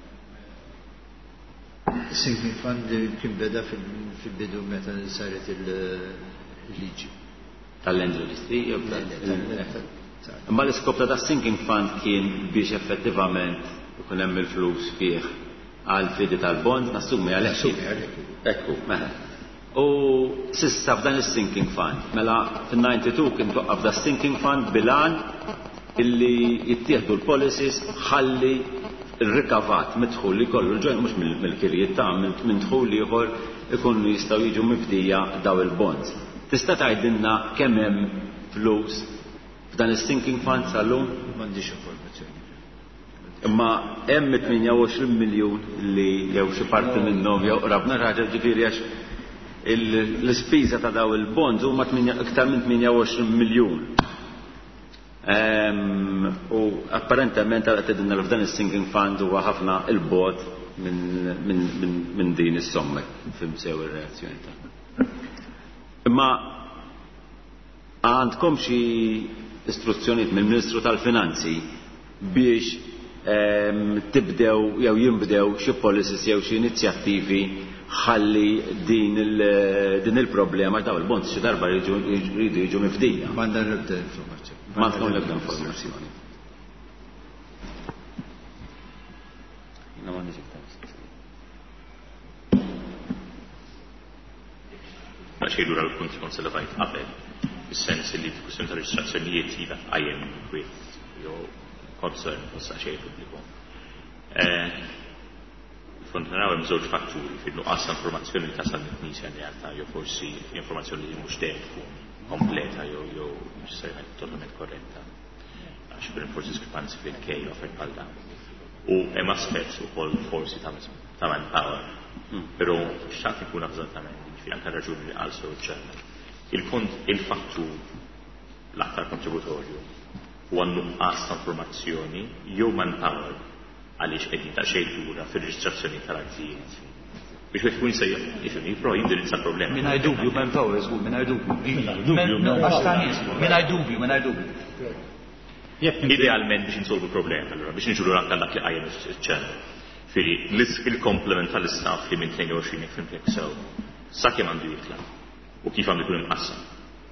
Sinking fund kien beda fil-bidu meta saret il-liġi. Tal-land registry? Imma l-iskop ta' sinking fund kien biex effettivament ikun hemm il-flus fih għal fidi tal-bond, nassumi għalhekk. Ekku, mela. U sissa f'dan is-sinking fund, mela fin-92 kien toqqaf da sinking fund bilan illi jittieħdu l-policies ħalli il-rikavat midħul li kollu l-ġojn mux mill-kirjiet ta' minn dħul ieħor ikunu jistgħu jiġu mibdija daw il-bonds. Tista' tgħidilna kemm hemm flus f'dan is-sinking fund sal-lum? M'għandix informazzjoni. Imma hemm 28 miljun li jew xi parti minnhom jew qrabna ħaġa ġifieri għax l-ispiża ta' daw il-bonds huma iktar minn 28 miljun. U apparentement għal għatedinna l-fdan il-sinking fund huwa ħafna il-bot minn din is-somma fimsew ir-reazzjoni ta'. Imma għandkom xi istruzzjonijiet mill-Ministru tal-Finanzi biex tibdew jew jinbdew xi policies jew xi inizjattivi ħalli din il-problema daw il-bonds xi darba jridu jiġu mifdija. M'għandna l-ebda informazzjoni. Ma tkun l-ebda informazzjoni. Jina ma nġib Naċejdu l-punti konservajt qabel, il-sens li f-kussjoni ta' reġistrazzjonijiet jiva għajem kwit, jo concern fossa xej pubbliku. Funzjonaw hemm żewġ fatturi fil-nuqqas informazzjoni li tasal mit-Knisja in realtà jew forsi informazzjoni li mhux tkun kompleta jew mhux se totalment korretta. Għax kien forsi diskrepanzi fil-kej offer bħal dan. U hemm aspett ukoll forsi ta' manpower. Però x'għad ikun eżattament, jiġifieri anke raġuni li qal sew il-fattur l-aktar kontributorju huwa nuqqas ta' informazzjoni jew manpower għaliex qegħdin ta' xejn lura fir-reġistrazzjoni tal-artijiet. Biex wieħed ikun sejjer, jipro jindirizza l-problema. Mingħajr dubju manpower żgur, mingħajr dubju. Mingħajr dubju. Idealment biex insolvu problema, allura biex niġu anke dak li qajjem iċ-ċentru. Fieri il-komplement tal-istaff li minn 22 fimtek sew sakemm għandu jitla u kif għandu jkun imqassam.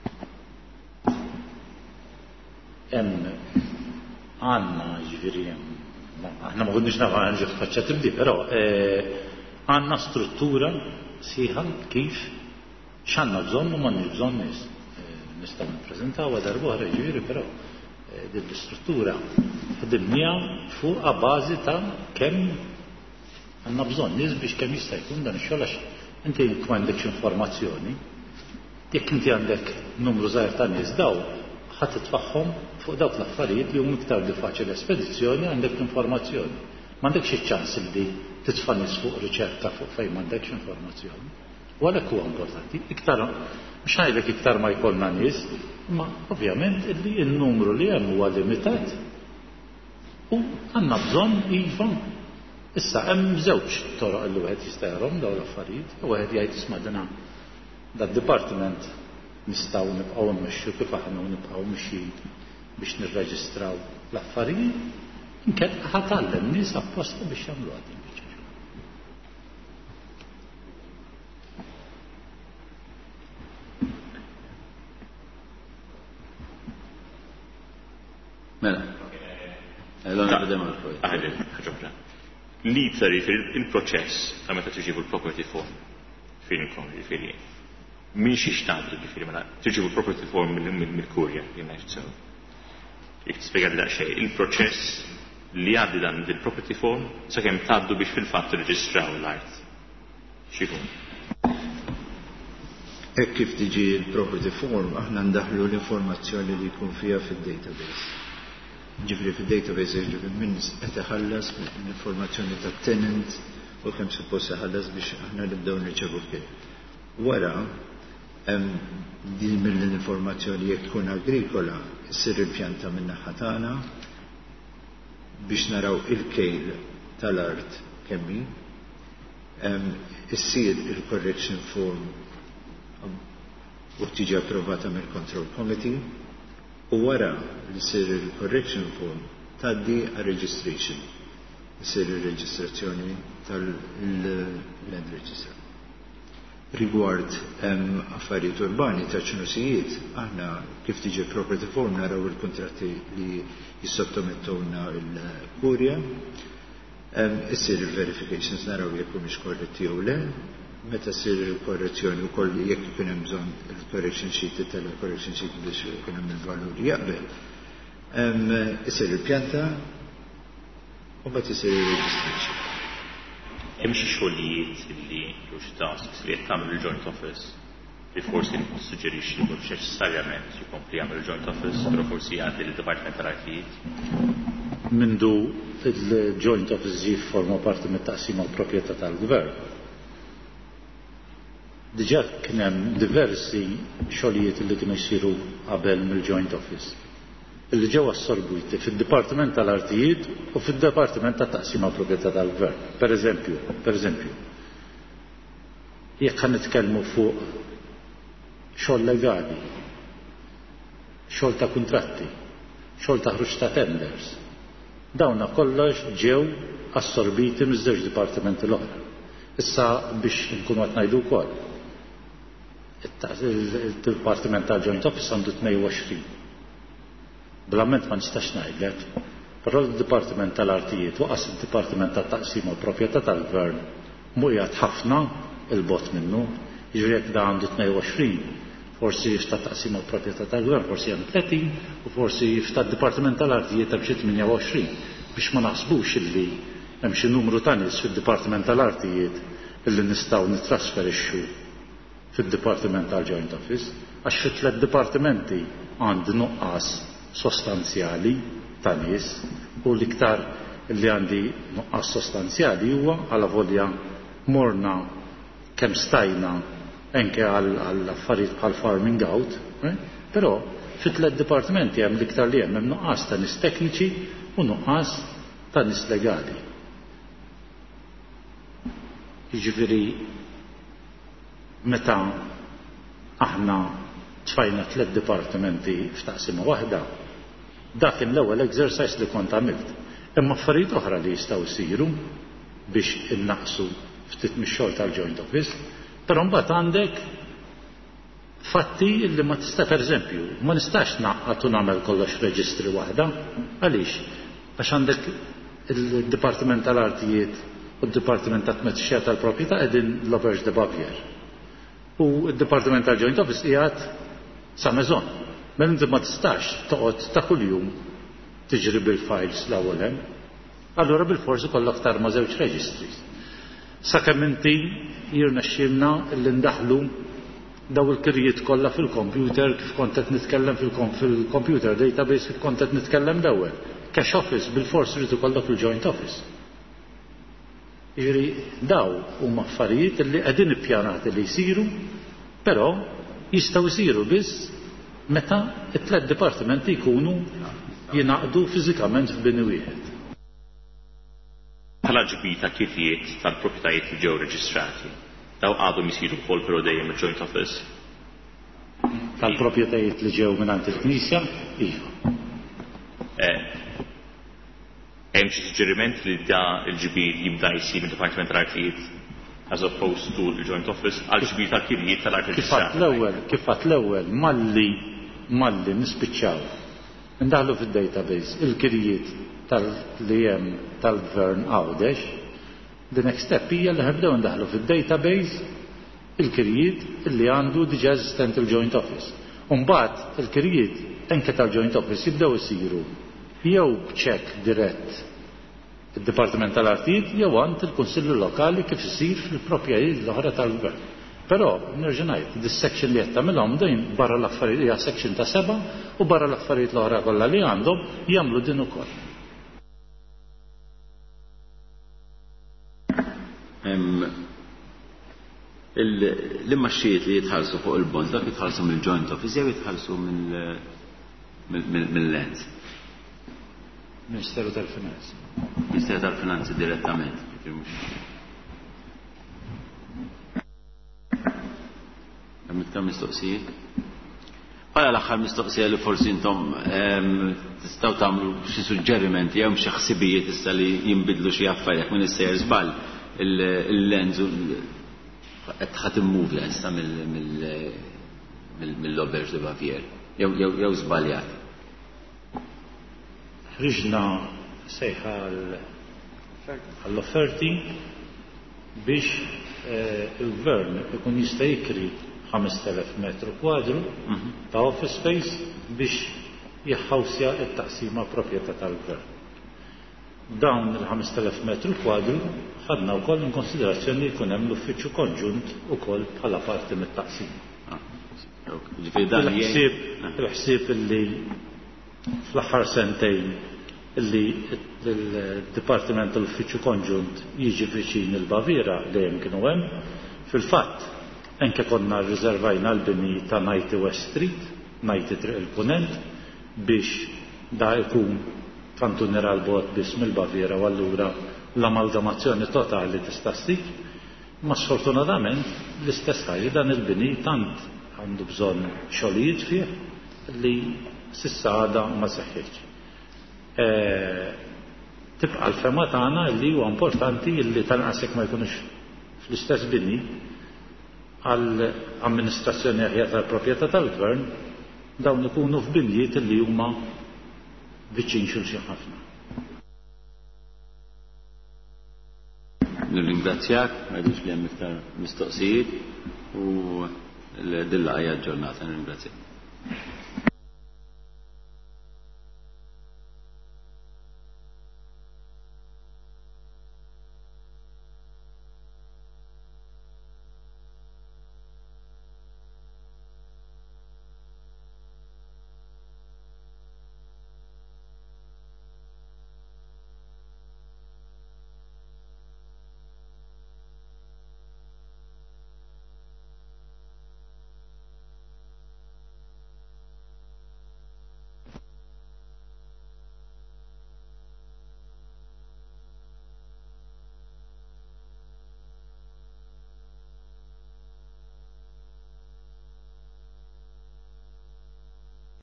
Għandna ġifieri aħna ma kunniex nafu għan ġif faċċa tibdi, però għandna struttura sieħa kif x'għandna bżonn u m'għandniex bżonn nies. Nistgħu nippreżentaw darbohra ġifieri, però din l-istruttura ħdimniha fuq bażi ta' kemm għandna bżonn nies biex kemm jista' jkun dan ix-xogħol għax inti m'għandekx informazzjoni, jekk inti għandek numru żgħir ta' nies daw ħadd titfaħħom fuq dawk l-affarijiet li huma iktar li faċli espedizzjoni għandek l-informazzjoni. M'għandekx iċ-ċans li titfa' nies fuq riċerka fuq fejn m'għandekx informazzjoni. U għalhekk huwa importanti. Iktar mhux ngħidlek iktar ma jkollna nies, imma ovvjament li n-numru li hemm huwa limitat u għandna bżonn iva. Issa hemm żewġ toroq li wieħed jista' jarhom dawn l-affarijiet, u wieħed jgħid isma' dad-dipartiment nistgħu nibqgħu mmexxu kif aħna nibqgħu mixjin biex nirreġistraw l-affarijiet, inkella ħatgħallem nies apposta biex jagħmlu għadin biċċa. Mela. L-iter il-proċess ta' meta tiġibu l-property form fil-inkom ġifieri. Min xixtaddu ġifieri mela tiġibu l-property form mill-kurja jien ngħid sew. Jekk tispjega daqsxejn il-proċess li għaddi dan il-property form sakemm tgħaddu biex fil-fatt tirreġistraw l-art. X'ikun? Hekk kif tiġi l-property form aħna ndaħlu l-informazzjoni li jkun fiha fid-database. Ġifri fil-database ġifri minn qed iħallas l-informazzjoni tat-tenant u kemm suppost iħallas biex aħna nibdew nirċevu kien. Wara din mill-informazzjoni jekk tkun agrikola issir il-pjanta minn naħa tagħna biex naraw il-kejl tal-art kemmi issir il-correction form u tiġi approvata mill-control committee U wara li sir il-correction form taddi għal-registration. Sir il-reġistrazzjoni tal-land register. Rigward affarijiet urbani ta' ċnusijiet, aħna kif tiġi property form naraw il-kontratti li jissottomettuna il-kurja, issir il-verifications naraw jekk mhix korretti jew le, meta ssir il-korrezzjoni wkoll jekk ikun hemm bżonn il-correction sheet tal-correction sheet biex ikun hemm il-valuri jaqbel. Issir il-pjanta u mbagħad isir il-registration. Hemm xi xogħlijiet li jew xi tasks li qed tagħmel il-joint office li forsi nissuġġerixxi mhux neċessarjament jkompli jagħmel il-joint office, però forsi jgħaddi lill-Dipartiment tal-Arkijiet. Mindu il-joint office ġie forma parti mit-taqsim mal-proprjetà tal-Gvern. Diġà kien hemm diversi xogħlijiet li kienu jsiru qabel mill-joint office illi ġew assorbiti fid-Dipartiment tal-Artijiet u fid-Dipartiment tat-Taqsim mal-Proprjetà tal-Gvern. Per eżempju, jekk nitkellmu fuq xogħol legali, xogħol ta' kuntratti, xogħol ta' ħruġ ta' tenders, dawna kollox ġew assorbiti miż-żewġ dipartimenti l-oħra. Issa biex nkunu qed ngħidu wkoll, il-Dipartiment tal-Joint Office għandu 22. Bl-amment ma nistax ngħidlek, però l-Dipartiment tal-Artijiet waqas id-Dipartiment tat-Taqsim mal-Proprjetà tal-Gvern mhuwieħed ħafna il-bot minnu, jiġri jekk da għandu 22, forsi f'tat taqsim mal-Proprjetà tal-Gvern forsi hemm 30 u forsi f'tat-Dipartiment tal-Artijiet hemm xi 28 biex ma naħsbux illi hemm xi numru ta' nies fid-Dipartiment tal-Artijiet illi nistgħu nittrasferixxu fid-Dipartiment tal-Joint Office għax fit-tliet dipartimenti għandi nuqqas sostanzjali ta' nies u l-iktar li għandi nuqqas sostanzjali huwa għal volja morna kemm stajna anke għal affarijiet bħal farming out, però fit-tliet dipartimenti hemm l-iktar li hemm nuqqas ta' nies tekniċi u nuqqas ta' nies legali. Jiġifieri meta aħna tfajna 3 dipartimenti f'taqsima waħda, dak kien l-ewwel exercise li kont għamilt. Imma affarijiet oħra li jistgħu jsiru biex innaqsu ftit mix-xogħol tal-Joint Office, però mbagħad għandek fatti li ma tista' pereżempju, ma nistax naqqat u nagħmel kollox reġistri waħda. Għaliex? Għax għandek il-Dipartiment tal-Artijiet u d-Dipartiment tat-Tmexxija tal-Proprjetà qegħdin l-Auberge de Bavière. U d-Dipartiment tal-Joint Office qiegħed sa Maison. Mela inti ma tistax toqgħod ta' kuljum tiġri bil-files l-ewwel hemm. Allura bil-forsi kollok tarma żewġ reġistri. Sakemm inti jirnexxielna li ndaħlu daw il-kirjiet kollha fil-computer kif kont qed nitkellem fil-computer database kif kont qed nitkellem l-ewwel. Cash office bil-forsi rid ikollok il-Joint Office. Jiġri daw huma affarijiet li qegħdin ippjanati li jsiru, però jistgħu jsiru biss meta t-tliet dipartimenti jkunu jingħaqdu fiżikament f'bini wieħed. Bħala ġbita kitjiet tal-proprjetajiet li ġew reġistrati, daw għadhom jisiru wkoll però dejjem il-Joint Office. Tal-proprjetajiet li ġew mingħand il-Knisja, iva. Hemm xi suġġeriment li da l-ġbir jibda jsir mid-Dipartiment tal-Artijiet as opposed to l-Joint Office għal ġbir tal-kirjiet tal-art reġistrati. Kif fatt l-ewwel malli nispiċċaw ndaħlu fid-database il-kirjiet li hemm tal-Gvern Għawdex, the next step hija li ħebdew ndaħlu fid-database il-kirjiet li għandu diġà eżistent il-Joint Office. U mbagħad il-kirjiet anke tal-Joint Office jibdew isiru jew b'ċekk dirett id-Dipartiment tal-Artijiet jew għand il-Kunsillu Lokali kif isir fil-proprjetajiet l-oħra tal-Gvern. Però nerġa' ngħid, dis-section li qed tagħmilhom din barra l-affarijiet hija section ta' 7 u barra l-affarijiet l-oħra kollha li għandhom jagħmlu din ukoll. L-immaxxijiet li jitħallsu fuq il-bond dak jitħallsu mill-Joint Office jew jitħallsu mill-Land. Ministeru tal-Finanzi. Ministeru tal-Finanzi direttament. Hemm iktar mistoqsijiet? Bħala l-aħħar mistoqsija li forsi intom tistgħu tagħmlu xi suġġerimenti jew xi ħsibijiet issa li jinbidlu xi affarijiet minn is-sejjer żball il-lens qed ħadd immuvja issa mill-Oberge de Baviera jew żbaljat. Ħriġna sejħa għall-offerti biex il-gvern ikun jista' jikri 5,000 metru kwadru ta' office space biex jħawsja it-taqsima proprjetà tal-gvern. Dawn il-5,000 metru kwadru ħadna wkoll in konsiderazzjoni jkun hemm l-uffiċċju konġunt ukoll bħala parti mit-taqsima. Il-ħsieb illi fl-aħħar sentejn illi il-Dipartiment tal-Uffiċċju Konġunt jiġi viċin il-Baviera dejjem kienu hemm. Fil-fatt, anke konna rriservajna l-bini ta' Najti West Street, Najti Triq il-Punent, biex da jkun tantu nira l-bot biss mill-Baviera u allura l-amalgamazzjoni totali tista' ssir. Ma sfortunatament l-istess ħajja dan il-bini tant għandu bżonn xogħlijiet fih li s'issa għadha ma seħħitx. Tibqa' l-fema tagħna li huwa importanti li tanqasek ma jkunux fl-istess bini għall amministrazzjoni aħjar tal-proprjetà tal-gvern dawn ikunu f'binjiet li huma viċin xulxin ħafna. Nirringrazzjak, ma jidux li hemm iktar mistoqsijiet u dilla hija ġurnata nirringrazzjak.